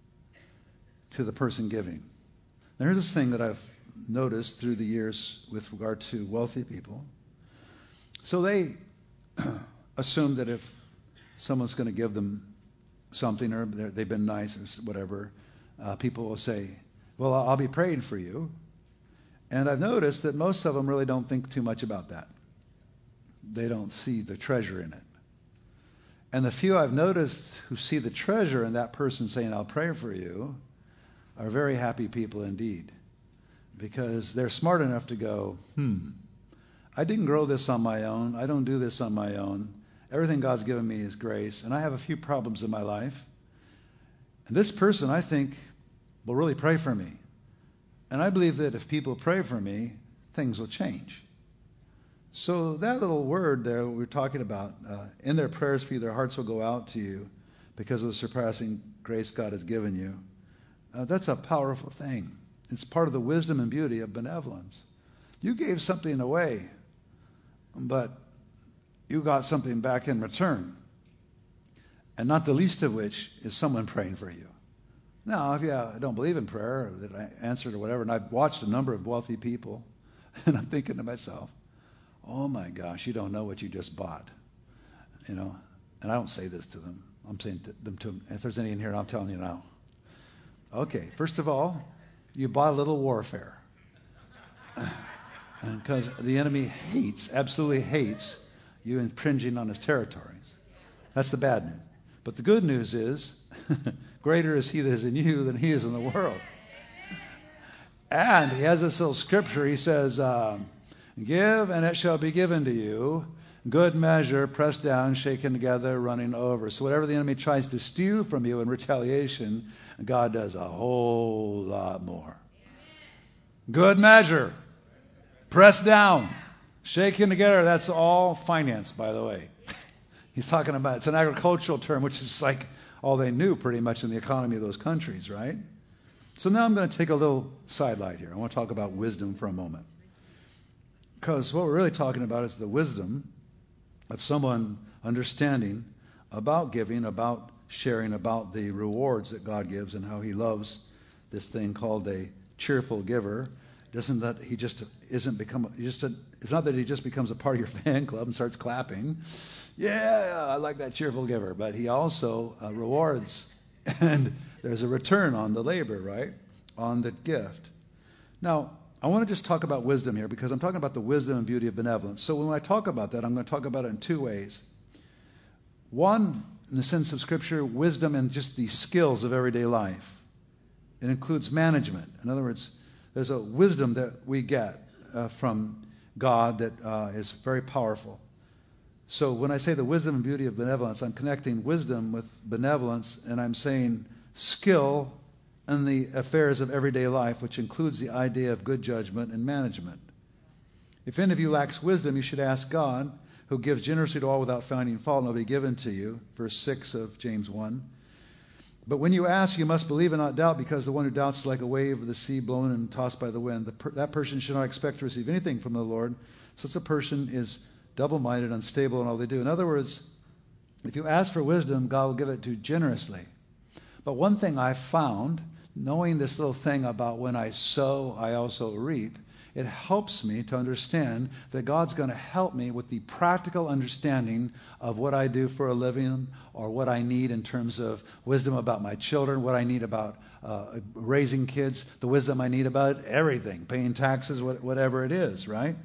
to the person giving. Now, here's this thing that I've noticed through the years with regard to wealthy people. So they assume that if someone's going to give them something or they've been nice or whatever, uh, people will say, well, I'll be praying for you. And I've noticed that most of them really don't think too much about that. They don't see the treasure in it. And the few I've noticed who see the treasure in that person saying, I'll pray for you, are very happy people indeed. Because they're smart enough to go, hmm, I didn't grow this on my own. I don't do this on my own. Everything God's given me is grace. And I have a few problems in my life. And this person, I think, will really pray for me. And I believe that if people pray for me, things will change. So that little word there we're talking about, uh, in their prayers for you, their hearts will go out to you because of the surpassing grace God has given you. Uh, that's a powerful thing. It's part of the wisdom and beauty of benevolence. You gave something away, but you got something back in return. And not the least of which is someone praying for you. Now, if you uh, don't believe in prayer, or that I answered or whatever, and I've watched a number of wealthy people, and I'm thinking to myself, oh my gosh, you don't know what you just bought. You know, and I don't say this to them. I'm saying to them to them. If there's any in here, I'm telling you now. Okay, first of all, you bought a little warfare. Because the enemy hates, absolutely hates, you impinging on his territories. That's the bad news. But the good news is, greater is he that is in you than he is in the world. And he has this little scripture. He says, um, give and it shall be given to you. Good measure, pressed down, shaken together, running over. So whatever the enemy tries to steal from you in retaliation, God does a whole lot more. Good measure, pressed down, shaken together. That's all finance, by the way. He's talking about, it's an agricultural term, which is like all they knew pretty much in the economy of those countries, right? So now I'm going to take a little sidelight here. I want to talk about wisdom for a moment. Because what we're really talking about is the wisdom of someone understanding about giving, about sharing, about the rewards that God gives and how he loves this thing called a cheerful giver. Doesn't that he just isn't become, just a, it's not that he just becomes a part of your fan club and starts clapping. Yeah, I like that cheerful giver. But he also uh, rewards. And there's a return on the labor, right? On the gift. Now, I want to just talk about wisdom here because I'm talking about the wisdom and beauty of benevolence. So when I talk about that, I'm going to talk about it in two ways. One, in the sense of Scripture, wisdom and just the skills of everyday life. It includes management. In other words, there's a wisdom that we get uh, from God that uh, is very powerful. So when I say the wisdom and beauty of benevolence, I'm connecting wisdom with benevolence, and I'm saying skill in the affairs of everyday life, which includes the idea of good judgment and management. If any of you lacks wisdom, you should ask God, who gives generously to all without finding fault, and it will be given to you. Verse six of James one. But when you ask, you must believe and not doubt, because the one who doubts is like a wave of the sea blown and tossed by the wind. The per- that person should not expect to receive anything from the Lord. Such a person is double-minded, unstable in all they do. In other words, if you ask for wisdom, God will give it to you generously. But one thing I found, knowing this little thing about when I sow, I also reap, it helps me to understand that God's going to help me with the practical understanding of what I do for a living, or what I need in terms of wisdom about my children, what I need about uh, raising kids, the wisdom I need about everything, paying taxes, whatever it is, right?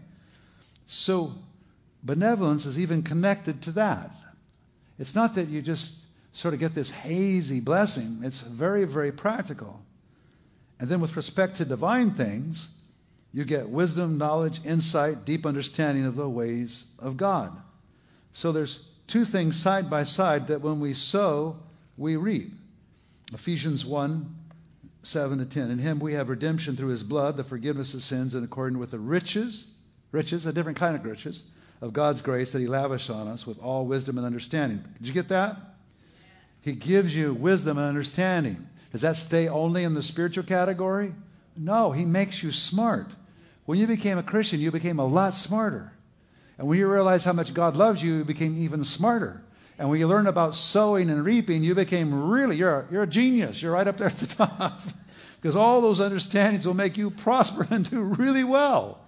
So benevolence is even connected to that. It's not that you just sort of get this hazy blessing. It's very, very practical. And then with respect to divine things, you get wisdom, knowledge, insight, deep understanding of the ways of God. So there's two things side by side that when we sow, we reap. Ephesians one, seven to ten. In him we have redemption through his blood, the forgiveness of sins, in accordance with the riches, riches, a different kind of riches, of God's grace that he lavished on us with all wisdom and understanding. Did you get that? He gives you wisdom and understanding. Does that stay only in the spiritual category? No, he makes you smart. When you became a Christian, you became a lot smarter. And when you realized how much God loves you, you became even smarter. And when you learned about sowing and reaping, you became really, you're a, you're a genius. You're right up there at the top. Because all those understandings will make you prosper and do really well,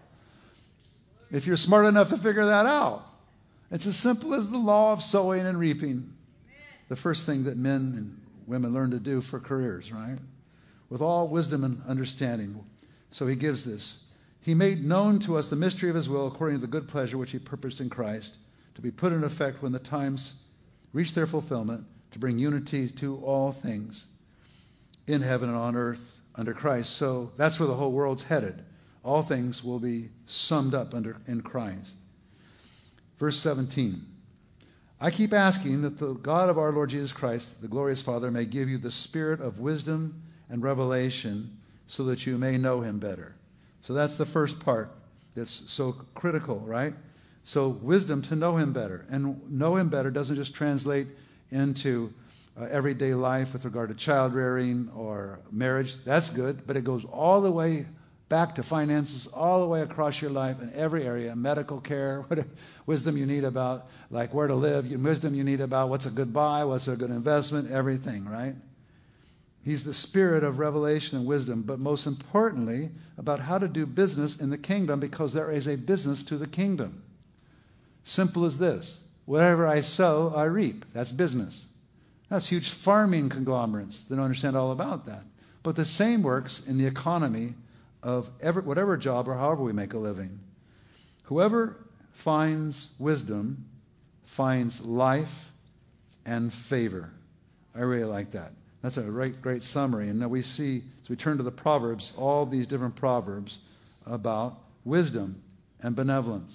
if you're smart enough to figure that out. It's as simple as the law of sowing and reaping. The first thing that men and women learn to do for careers, right? With all wisdom and understanding. So he gives this. He made known to us the mystery of his will according to the good pleasure which he purposed in Christ, to be put in effect when the times reach their fulfillment, to bring unity to all things in heaven and on earth under Christ. So that's where the whole world's headed. All things will be summed up under in Christ. Verse seventeen. I keep asking that the God of our Lord Jesus Christ, the glorious Father, may give you the spirit of wisdom and revelation so that you may know him better. So that's the first part that's so critical, right? So wisdom to know him better. And know him better doesn't just translate into uh, everyday life with regard to child rearing or marriage. That's good, but it goes all the way back to finances, all the way across your life in every area, medical care, what wisdom you need about like where to live, wisdom you need about what's a good buy, what's a good investment, everything, right? He's the spirit of revelation and wisdom, but most importantly, about how to do business in the kingdom, because there is a business to the kingdom. Simple as this. Whatever I sow, I reap. That's business. That's huge farming conglomerates. They don't understand all about that. But the same works in the economy of every, whatever job or however we make a living. Whoever finds wisdom finds life and favor. I really like that. That's a great, great summary. And now we see, as we turn to the Proverbs, all these different Proverbs about wisdom and benevolence.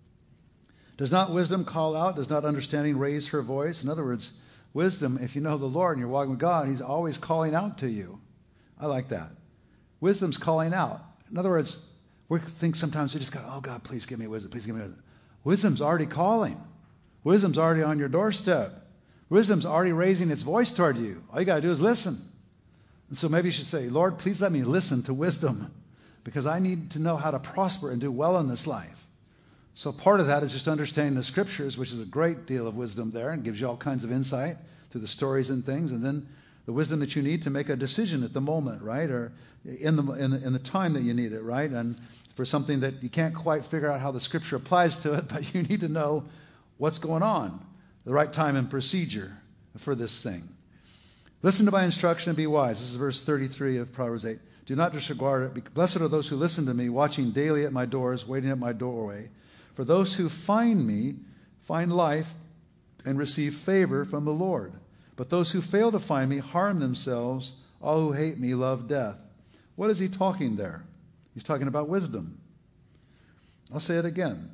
Does not wisdom call out? Does not understanding raise her voice? In other words, wisdom, if you know the Lord and you're walking with God, he's always calling out to you. I like that. Wisdom's calling out. In other words, we think sometimes we just go, oh, God, please give me wisdom. Please give me wisdom. Wisdom's already calling. Wisdom's already on your doorstep. Wisdom's already raising its voice toward you. All you got to do is listen. And so maybe you should say, Lord, please let me listen to wisdom, because I need to know how to prosper and do well in this life. So part of that is just understanding the scriptures, which is a great deal of wisdom there and gives you all kinds of insight through the stories and things. And then the wisdom that you need to make a decision at the moment, right? Or in the, in the, in the time that you need it, right? And for something that you can't quite figure out how the scripture applies to it, but you need to know what's going on. The right time and procedure for this thing. Listen to my instruction and be wise. This is verse thirty-three of Proverbs eight. Do not disregard it. Blessed are those who listen to me, watching daily at my doors, waiting at my doorway. For those who find me find life and receive favor from the Lord. But those who fail to find me harm themselves. All who hate me love death. What is he talking there? He's talking about wisdom. I'll say it again.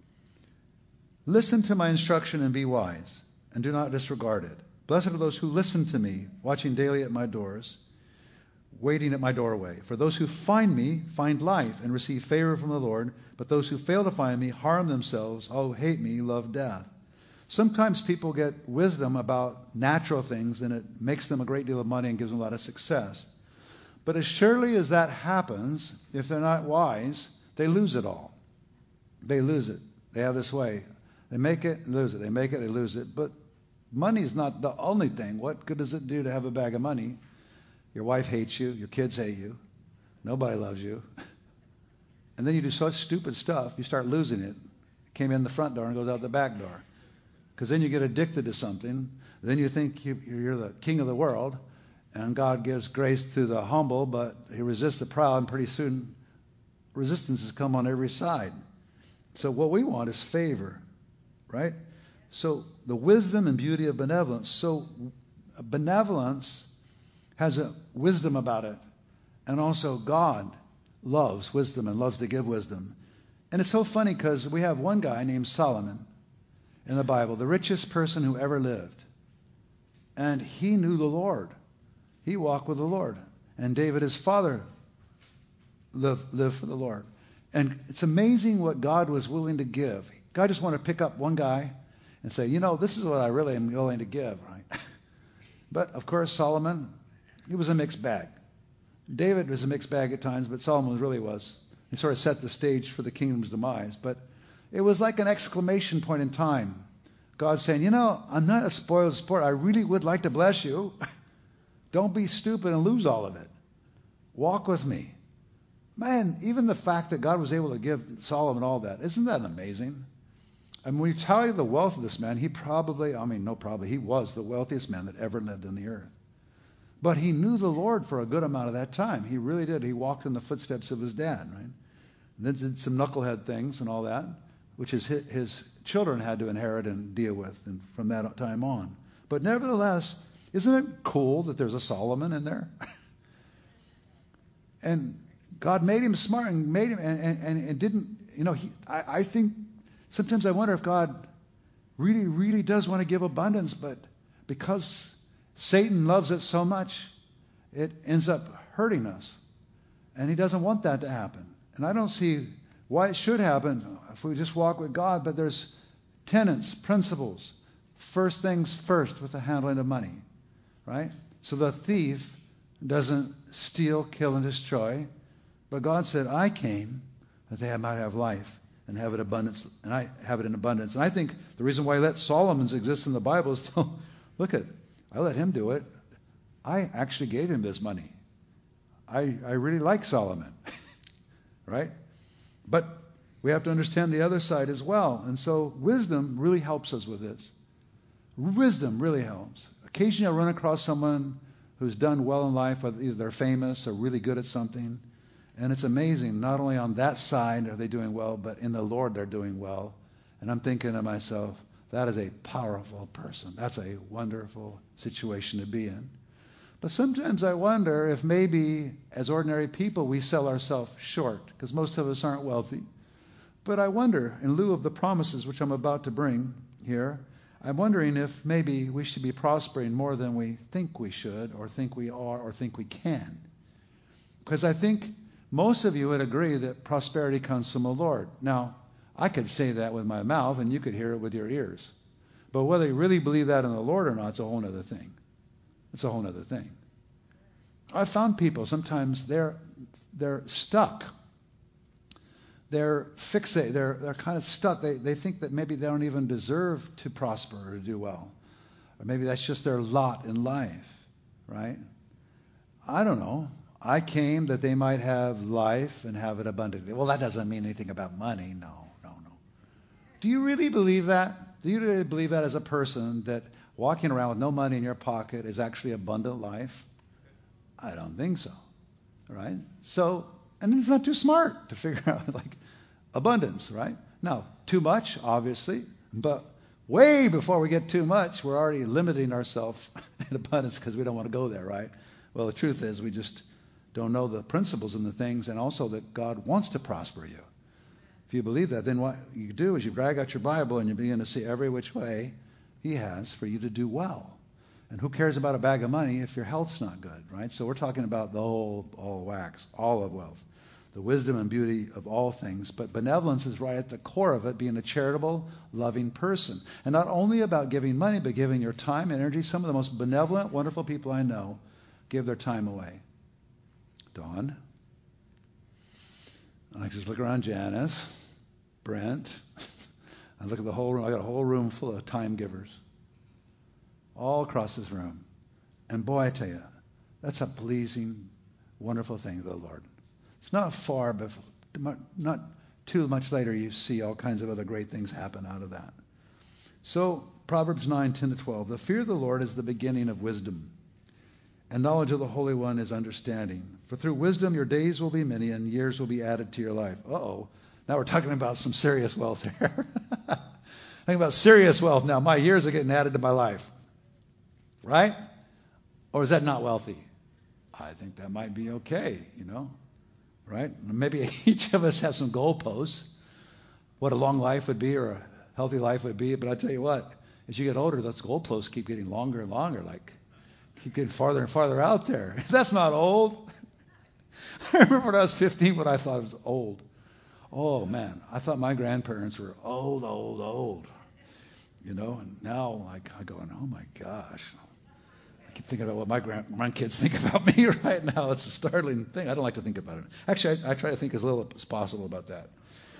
Listen to my instruction and be wise, and do not disregard it. Blessed are those who listen to me, watching daily at my doors, waiting at my doorway. For those who find me find life and receive favor from the Lord, but those who fail to find me harm themselves. All who hate me love death. Sometimes people get wisdom about natural things, and it makes them a great deal of money and gives them a lot of success. But as surely as that happens, if they're not wise, they lose it all. They lose it. They have this way. They make it, lose it. They make it, they lose it. But money is not the only thing. What good does it do to have a bag of money? Your wife hates you. Your kids hate you. Nobody loves you. And then you do such stupid stuff, you start losing it. It came in the front door and goes out the back door. Because then you get addicted to something. Then you think you, you're the king of the world. And God gives grace to the humble, but he resists the proud. And pretty soon, resistance has come on every side. So what we want is favor. Right? So the wisdom and beauty of benevolence. So benevolence has a wisdom about it. And also God loves wisdom and loves to give wisdom. And it's so funny because we have one guy named Solomon in the Bible, the richest person who ever lived. And he knew the Lord. He walked with the Lord. And David, his father, lived, lived for the Lord. And it's amazing what God was willing to give. God just wanted to pick up one guy and say, you know, this is what I really am willing to give, right? But, of course, Solomon, he was a mixed bag. David was a mixed bag at times, but Solomon really was. He sort of set the stage for the kingdom's demise. But it was like an exclamation point in time. God saying, you know, I'm not a spoiled sport. I really would like to bless you. Don't be stupid and lose all of it. Walk with me. Man, even the fact that God was able to give Solomon all that, isn't that amazing? And when you tell you the wealth of this man, he probably, I mean, no probably, he was the wealthiest man that ever lived on the earth. But he knew the Lord for a good amount of that time. He really did. He walked in the footsteps of his dad, right? And then did some knucklehead things and all that, which his, his children had to inherit and deal with and from that time on. But nevertheless, isn't it cool that there's a Solomon in there? And God made him smart and made him, and, and, and didn't, you know, he, I, I think, sometimes I wonder if God really, really does want to give abundance, but because Satan loves it so much, it ends up hurting us. And he doesn't want that to happen. And I don't see why it should happen if we just walk with God, but there's tenets, principles. First things first with the handling of money, right? So the thief doesn't steal, kill, and destroy. But God said, I came that they might have life and have it abundance, and I have it in abundance. And I think the reason why I let Solomon's exist in the Bible is to look at, I let him do it. I actually gave him this money. I I really like Solomon, right? But we have to understand the other side as well. And so wisdom really helps us with this. Wisdom really helps. Occasionally I run across someone who's done well in life, whether either they're famous or really good at something. And it's amazing, not only on that side are they doing well, but in the Lord they're doing well. And I'm thinking to myself, that is a powerful person. That's a wonderful situation to be in. But sometimes I wonder if maybe as ordinary people we sell ourselves short, because most of us aren't wealthy. But I wonder, in lieu of the promises which I'm about to bring here, I'm wondering if maybe we should be prospering more than we think we should, or think we are, or think we can. Because I think most of you would agree that prosperity comes from the Lord. Now, I could say that with my mouth, and you could hear it with your ears. But whether you really believe that in the Lord or not, it's a whole other thing. It's a whole other thing. I've found people, sometimes they're they're stuck. They're fixated. They're, they're kind of stuck. They, they think that maybe they don't even deserve to prosper or to do well. Or maybe that's just their lot in life, right? I don't know. I came that they might have life and have it abundantly. Well, that doesn't mean anything about money. No, no, no. Do you really believe that? Do you really believe that as a person, that walking around with no money in your pocket is actually abundant life? I don't think so, right? So, and it's not too smart to figure out, like, abundance, right? Now, too much, obviously, but way before we get too much, we're already limiting ourselves in abundance because we don't want to go there, right? Well, the truth is we just don't know the principles and the things, and also that God wants to prosper you. If you believe that, then what you do is you drag out your Bible and you begin to see every which way he has for you to do well. And who cares about a bag of money if your health's not good, right? So we're talking about the whole, all wax, all of wealth, the wisdom and beauty of all things. But benevolence is right at the core of it, being a charitable, loving person. And not only about giving money, but giving your time, energy. Some of the most benevolent, wonderful people I know give their time away. Dawn. I just look around Janice, Brent. I look at the whole room. I got a whole room full of time givers all across this room. And boy, I tell you, that's a pleasing, wonderful thing to the Lord. It's not far, but not too much later, you see all kinds of other great things happen out of that. So, Proverbs nine, ten to twelve. The fear of the Lord is the beginning of wisdom, and knowledge of the Holy One is understanding. For through wisdom your days will be many, and years will be added to your life. Uh-oh. Now we're talking about some serious wealth here. Talking about serious wealth now. My years are getting added to my life. Right? Or is that not wealthy? I think that might be okay, you know. Right? Maybe each of us have some goalposts, what a long life would be or a healthy life would be. But I tell you what, as you get older, those goalposts keep getting longer and longer, like keep getting farther and farther out there. That's not old. I remember when I was fifteen, what I thought was old. Oh, man, I thought my grandparents were old, old, old. You know, and now like I go, oh, my gosh. I keep thinking about what my grand- grandkids think about me right now. It's a startling thing. I don't like to think about it. Actually, I, I try to think as little as possible about that.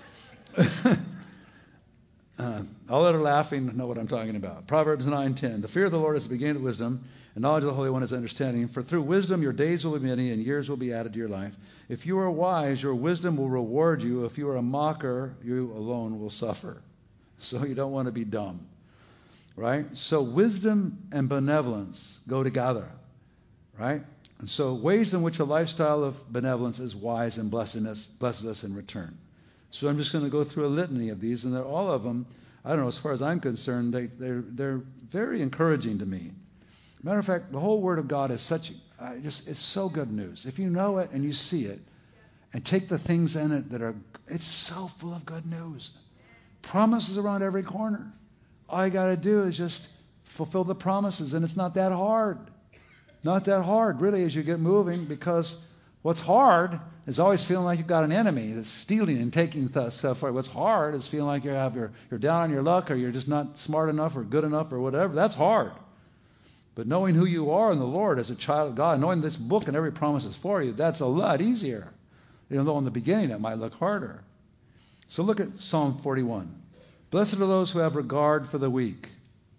uh, all that are laughing know what I'm talking about. Proverbs nine ten. The fear of the Lord is the beginning of wisdom, and knowledge of the Holy One is understanding. For through wisdom your days will be many, and years will be added to your life. If you are wise, your wisdom will reward you. If you are a mocker, you alone will suffer. So you don't want to be dumb. Right? So wisdom and benevolence go together. Right? And so ways in which a lifestyle of benevolence is wise and blessing us, blesses us in return. So I'm just going to go through a litany of these, and they're all of them, I don't know, as far as I'm concerned, they, they're, they're very encouraging to me. Matter of fact, the whole Word of God is such, I just it's so good news. If you know it and you see it, and take the things in it that are, it's so full of good news. Promises around every corner. All you got to do is just fulfill the promises, and it's not that hard. Not that hard, really, as you get moving, because what's hard is always feeling like you've got an enemy that's stealing and taking stuff. What's hard is feeling like you have your, you're down on your luck, or you're just not smart enough or good enough or whatever. That's hard. But knowing who you are in the Lord as a child of God, knowing this book and every promise is for you, that's a lot easier. Even though in the beginning it might look harder. So look at Psalm forty-one. Blessed are those who have regard for the weak.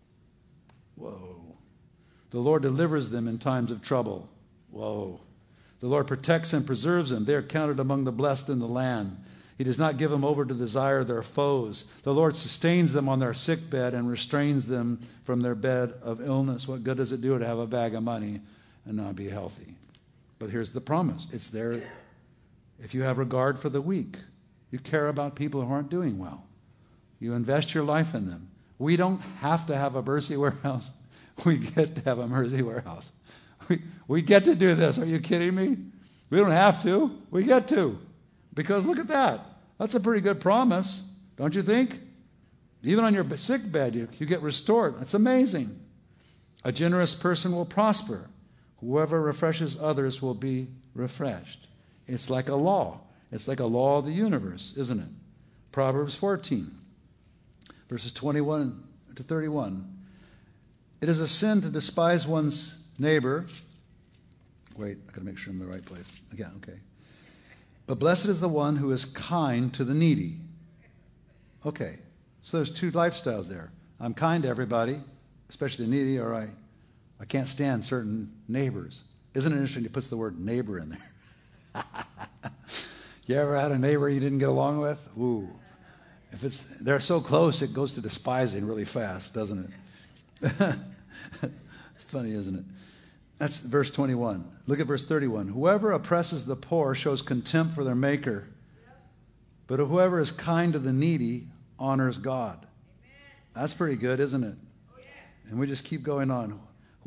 Whoa. The Lord delivers them in times of trouble. Whoa. The Lord protects and preserves them. They are counted among the blessed in the land. He does not give them over to the desire of their foes. The Lord sustains them on their sick bed and restrains them from their bed of illness. What good does it do to have a bag of money and not be healthy? But here's the promise. It's there if you have regard for the weak. You care about people who aren't doing well. You invest your life in them. We don't have to have a Mercy Warehouse. We get to have a Mercy Warehouse. We, we get to do this. Are you kidding me? We don't have to. We get to. Because look at that. That's a pretty good promise, don't you think? Even on your sick bed, you, you get restored. That's amazing. A generous person will prosper. Whoever refreshes others will be refreshed. It's like a law. It's like a law of the universe, isn't it? Proverbs fourteen. Verses twenty-one to thirty-one. It is a sin to despise one's neighbor. Wait, I've got to make sure I'm in the right place. Again, okay. But blessed is the one who is kind to the needy. Okay, so there's two lifestyles there. I'm kind to everybody, especially the needy, or I, I can't stand certain neighbors. Isn't it interesting he puts the word neighbor in there? You ever had a neighbor you didn't get along with? Ooh. If it's they're so close, it goes to despising really fast, doesn't it? It's funny, isn't it? That's verse twenty-one. Look at verse thirty-one. Whoever oppresses the poor shows contempt for their maker, but whoever is kind to the needy honors God. That's pretty good, isn't it? And we just keep going on.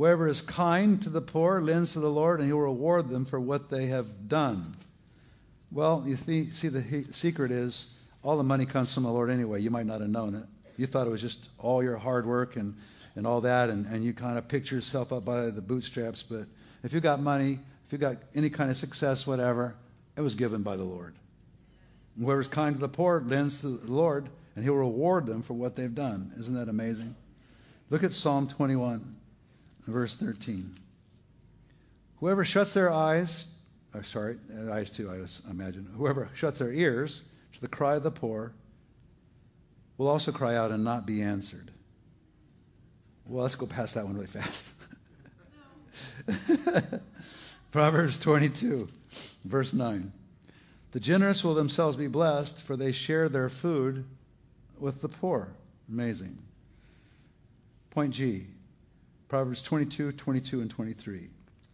Whoever is kind to the poor lends to the Lord, and he will reward them for what they have done. Well, you th- see, the he- secret is all the money comes from the Lord anyway. You might not have known it. You thought it was just all your hard work and, and all that, and, and you kind of picture yourself up by the bootstraps. But if you got money, if you got any kind of success, whatever, it was given by the Lord. And whoever is kind to the poor lends to the Lord, and he'll reward them for what they've done. Isn't that amazing? Look at Psalm twenty-one, verse thirteen. Whoever shuts their eyes, or sorry, eyes too, I imagine. Whoever shuts their ears to the cry of the poor will also cry out and not be answered. Well, let's go past that one really fast. Proverbs twenty-two, verse nine. The generous will themselves be blessed, for they share their food with the poor. Amazing. Point G. Proverbs twenty-two, twenty-two, and twenty-three.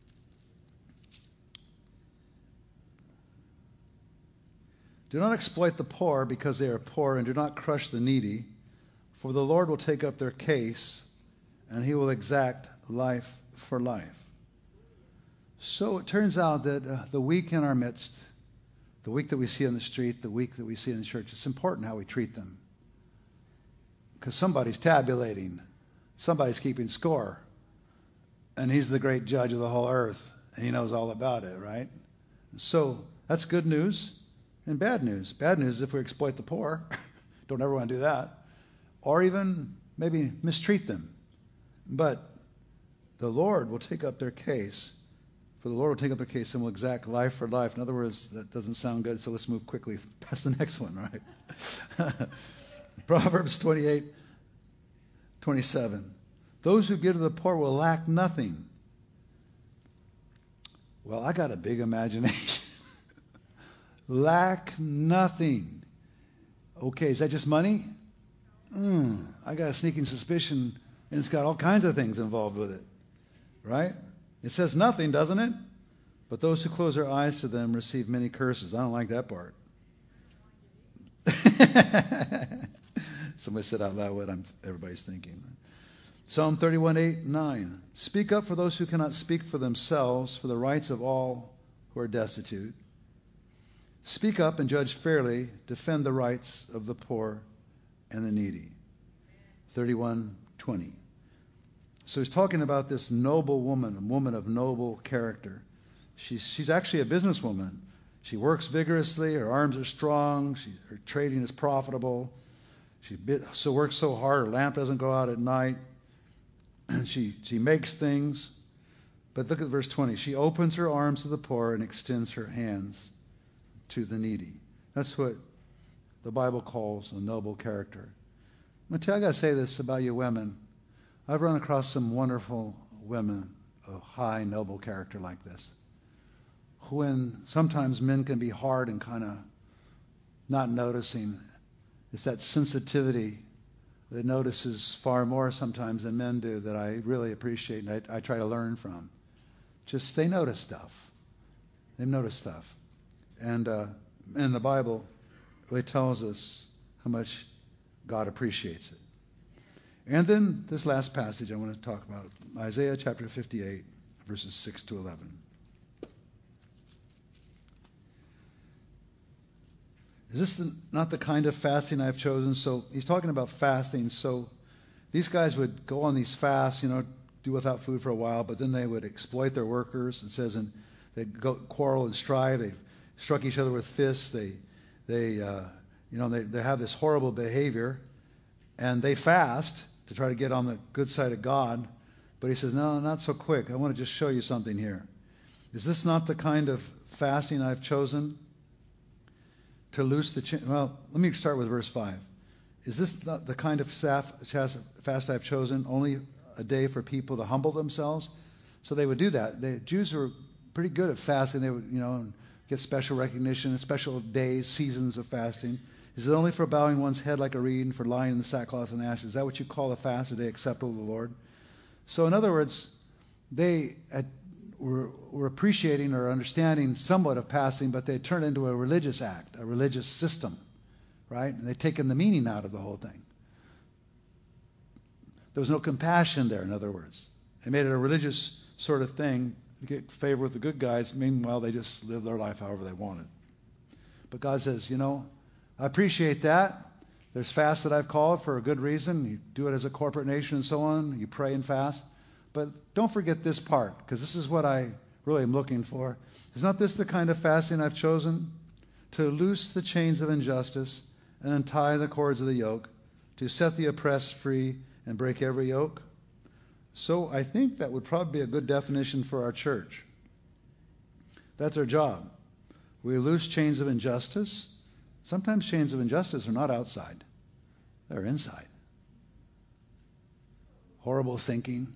Do not exploit the poor because they are poor, and do not crush the needy, for the Lord will take up their case, and he will exact life for life. So it turns out that uh, the weak in our midst, the weak that we see on the street, the weak that we see in the church, it's important how we treat them. Because somebody's tabulating. Somebody's keeping score. And he's the great judge of the whole earth. And he knows all about it, right? So that's good news and bad news. Bad news is if we exploit the poor. Don't ever want to do that. Or even maybe mistreat them. But the Lord will take up their case. For the Lord will take up their case and will exact life for life. In other words, that doesn't sound good, so let's move quickly past the next one, right? Proverbs twenty-eight, twenty-seven. Those who give to the poor will lack nothing. Well, I got a big imagination. Lack nothing. Okay, is that just money? Mm, I got a sneaking suspicion, and it's got all kinds of things involved with it, right? It says nothing, doesn't it? But those who close their eyes to them receive many curses. I don't like that part. Somebody said out loud what I'm, everybody's thinking. Psalm thirty-one, eight, nine. Speak up for those who cannot speak for themselves, for the rights of all who are destitute. Speak up and judge fairly. Defend the rights of the poor and the needy. thirty-one, twenty. So he's talking about this noble woman, a woman of noble character. She's, she's actually a businesswoman. She works vigorously. Her arms are strong. She, her trading is profitable. She bit, so works so hard. Her lamp doesn't go out at night. she, she makes things. But look at verse twenty. She opens her arms to the poor and extends her hands to the needy. That's what the Bible calls a noble character. I'm going to tell you, I got to say this about you women. I've run across some wonderful women of high, noble character like this. When sometimes men can be hard and kind of not noticing. It's that sensitivity that notices far more sometimes than men do that I really appreciate and I, I try to learn from. Just they notice stuff. They notice stuff. And uh, in the Bible, it tells us how much God appreciates it. And then this last passage I want to talk about, Isaiah chapter fifty-eight, verses six to eleven. Is this the, not the kind of fasting I've chosen? So he's talking about fasting. So these guys would go on these fasts, you know, do without food for a while, but then they would exploit their workers. It says, and they'd go quarrel and strive. They struck each other with fists. They, they, uh, you know, they, they have this horrible behavior, and they fast to try to get on the good side of God. But he says, no, not so quick. I want to just show you something here. Is this not the kind of fasting I've chosen? To loose the chain. Well, let me start with verse five. Is this the, the kind of fast I've chosen? Only a day for people to humble themselves? So they would do that. The Jews were pretty good at fasting. They would, you know, get special recognition, special days, seasons of fasting. Is it only for bowing one's head like a reed and for lying in the sackcloth and ashes? Is that what you call a fast, a day acceptable to the Lord? So in other words, they had, were, were appreciating or understanding somewhat of fasting, but they turned it into a religious act, a religious system, right? And they'd taken the meaning out of the whole thing. There was no compassion there, in other words. They made it a religious sort of thing to get favor with the good guys. Meanwhile, they just lived their life however they wanted. But God says, you know, I appreciate that. There's fasts that I've called for a good reason. You do it as a corporate nation and so on. You pray and fast. But don't forget this part, because this is what I really am looking for. Is not this the kind of fasting I've chosen? To loose the chains of injustice and untie the cords of the yoke, to set the oppressed free and break every yoke? So I think that would probably be a good definition for our church. That's our job. We loose chains of injustice. Sometimes chains of injustice are not outside. They're inside. Horrible thinking,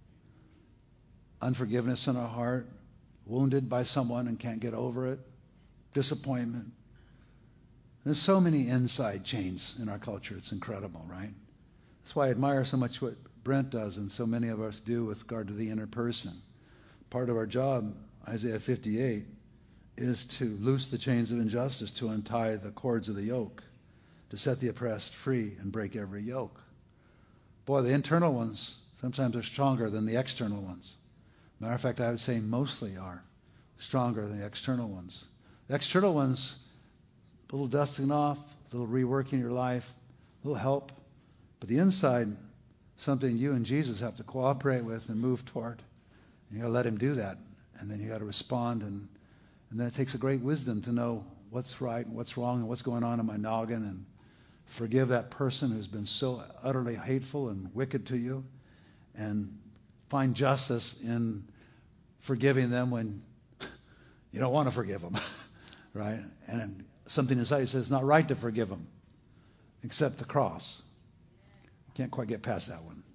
unforgiveness in our heart, wounded by someone and can't get over it, disappointment. There's so many inside chains in our culture. It's incredible, right? That's why I admire so much what Brent does and so many of us do with regard to the inner person. Part of our job, Isaiah fifty-eight, is to loose the chains of injustice, to untie the cords of the yoke, to set the oppressed free and break every yoke. Boy, the internal ones sometimes are stronger than the external ones. Matter of fact, I would say mostly are stronger than the external ones. The external ones, a little dusting off, a little reworking your life, a little help. But the inside, something you and Jesus have to cooperate with and move toward. And you got to let him do that. And then you got to respond. And, and then it takes a great wisdom to know what's right and what's wrong and what's going on in my noggin, and forgive that person who's been so utterly hateful and wicked to you, and find justice in forgiving them when you don't want to forgive them, right? And something inside you says it's not right to forgive them, except the cross. Can't quite get past that one.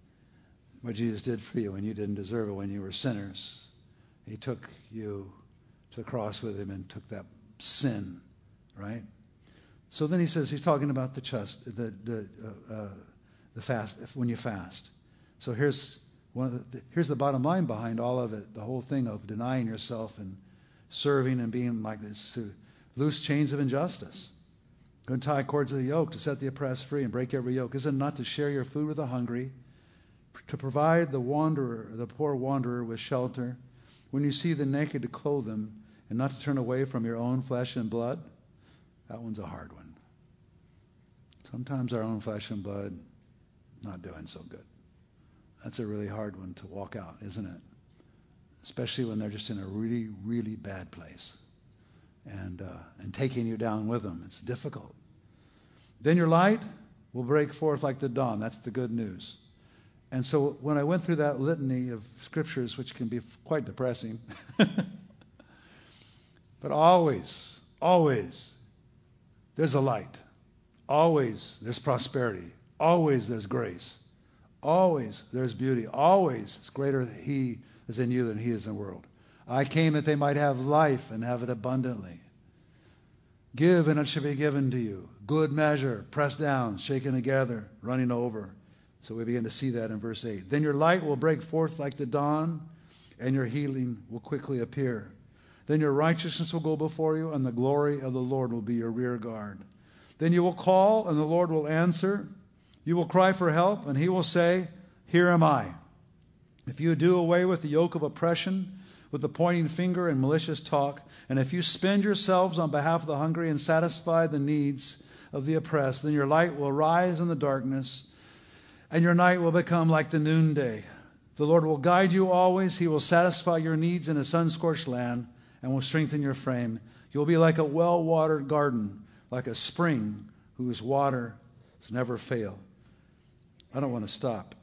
What Jesus did for you when you didn't deserve it, when you were sinners. He took you to the cross with him and took that sin, right? So then he says he's talking about the chest, the the uh, uh, the fast when you fast. So here's one of the, here's the bottom line behind all of it, the whole thing of denying yourself and serving and being like this, to loose chains of injustice, to untie cords of the yoke, to set the oppressed free and break every yoke. Is it not to share your food with the hungry, to provide the wanderer, the poor wanderer, with shelter, when you see the naked to clothe them, and not to turn away from your own flesh and blood? That one's a hard one. Sometimes our own flesh and blood not doing so good. That's a really hard one to walk out, isn't it? Especially when they're just in a really, really bad place, and uh, and taking you down with them. It's difficult. Then your light will break forth like the dawn. That's the good news. And so when I went through that litany of scriptures, which can be quite depressing, but always, always, there's a light. Always there's prosperity. Always there's grace. Always there's beauty. Always it's greater he is in you than he is in the world. I came that they might have life and have it abundantly. Give and it shall be given to you. Good measure, pressed down, shaken together, running over. So we begin to see that in verse eight. Then your light will break forth like the dawn, and your healing will quickly appear. Then your righteousness will go before you, and the glory of the Lord will be your rear guard. Then you will call, and the Lord will answer. You will cry for help, and he will say, here am I. If you do away with the yoke of oppression, with the pointing finger and malicious talk, and if you spend yourselves on behalf of the hungry and satisfy the needs of the oppressed, then your light will rise in the darkness, and your night will become like the noonday. The Lord will guide you always. He will satisfy your needs in a sun-scorched land and will strengthen your frame. You will be like a well-watered garden, like a spring whose waters never fail. I don't want to stop.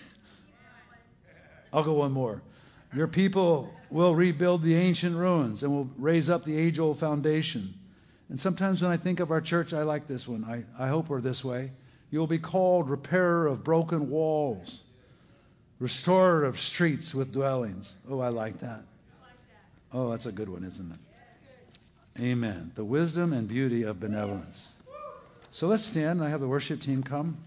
I'll go one more. Your people will rebuild the ancient ruins and will raise up the age-old foundation. And sometimes when I think of our church, I like this one. I, I hope we're this way. You will be called repairer of broken walls, restorer of streets with dwellings. Oh, I like that. Oh, that's a good one, isn't it? Amen. The wisdom and beauty of benevolence. So let's stand and I have the worship team come.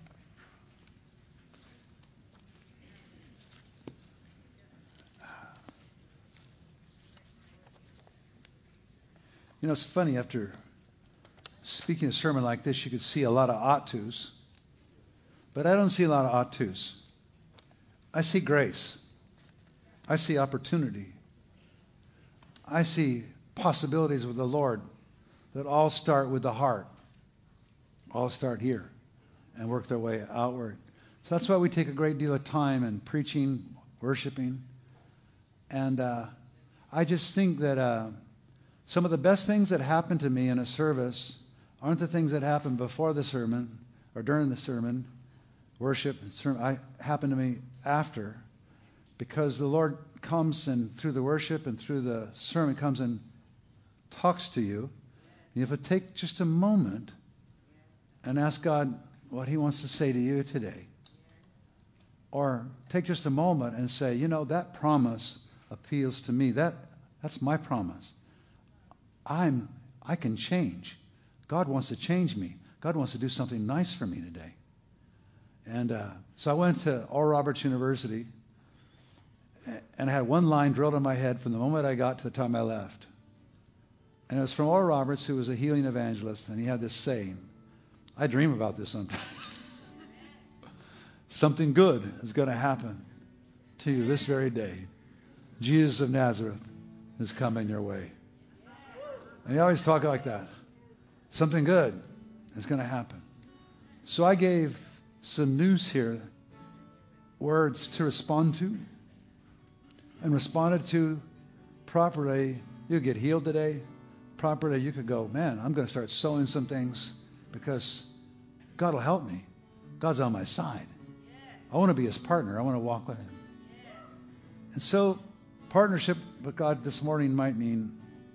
You know, it's funny, after speaking a sermon like this, you could see a lot of ought tos, but I don't see a lot of ought tos. I see grace. I see opportunity. I see possibilities with the Lord that all start with the heart. All start here and work their way outward. So that's why we take a great deal of time in preaching, worshiping. And uh, I just think that uh, some of the best things that happen to me in a service aren't the things that happen before the sermon or during the sermon, worship, and sermon. I happen to me after, because the Lord comes and through the worship and through the sermon comes and talks to you. And you have to take just a moment and ask God what he wants to say to you today. Or take just a moment and say, you know, that promise appeals to me. That that's my promise. I'm I can change. God wants to change me. God wants to do something nice for me today. And uh, so I went to Oral Roberts University, and I had one line drilled in my head from the moment I got to the time I left. And it was from Oral Roberts, who was a healing evangelist, and he had this saying. I dream about this sometimes. Something good is going to happen to you this very day. Jesus of Nazareth is coming your way. And he always talked like that. Something good is going to happen. So I gave some news here, words to respond to, and responded to properly. You get healed today. Properly, you could go, man, I'm going to start sowing some things because God will help me. God's on my side. I want to be his partner. I want to walk with him. And so partnership with God this morning might mean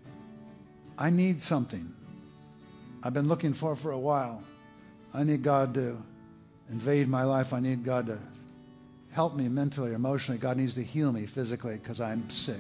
I need something I've been looking for for a while. I need God to invade my life. I need God to help me mentally, emotionally. God needs to heal me physically because I'm sick.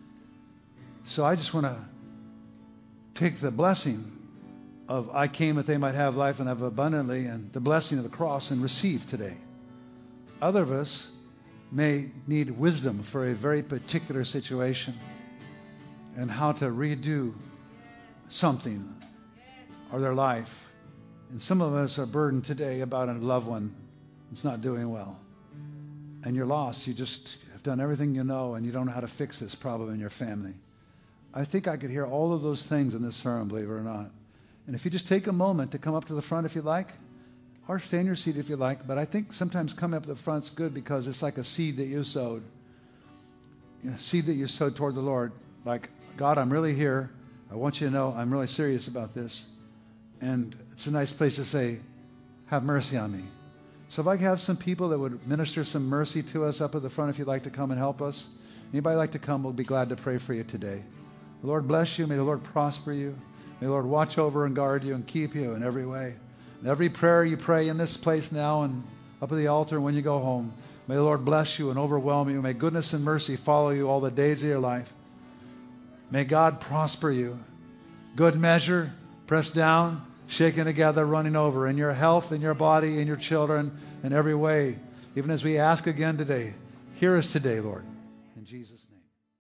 So I just want to take the blessing of I came that they might have life and have abundantly, and the blessing of the cross, and receive today. Other of us may need wisdom for a very particular situation and how to redo something or their life. And some of us are burdened today about a loved one that's not doing well. And you're lost. You just have done everything you know, and you don't know how to fix this problem in your family. I think I could hear all of those things in this sermon, believe it or not. And if you just take a moment to come up to the front if you like, or stay in your seat if you like, but I think sometimes coming up to the front's good because it's like a seed that you sowed. You know, seed that you sowed toward the Lord. Like, God, I'm really here. I want you to know I'm really serious about this. And it's a nice place to say, have mercy on me. So if I could have some people that would minister some mercy to us up at the front if you'd like to come and help us. Anybody like to come, we'll be glad to pray for you today. The Lord bless you. May the Lord prosper you. May the Lord watch over and guard you and keep you in every way. And every prayer you pray in this place now and up at the altar and when you go home, may the Lord bless you and overwhelm you. May goodness and mercy follow you all the days of your life. May God prosper you. Good measure, pressed down, shaken together, running over in your health, in your body, in your children, in every way. Even as we ask again today, hear us today, Lord. In Jesus' name.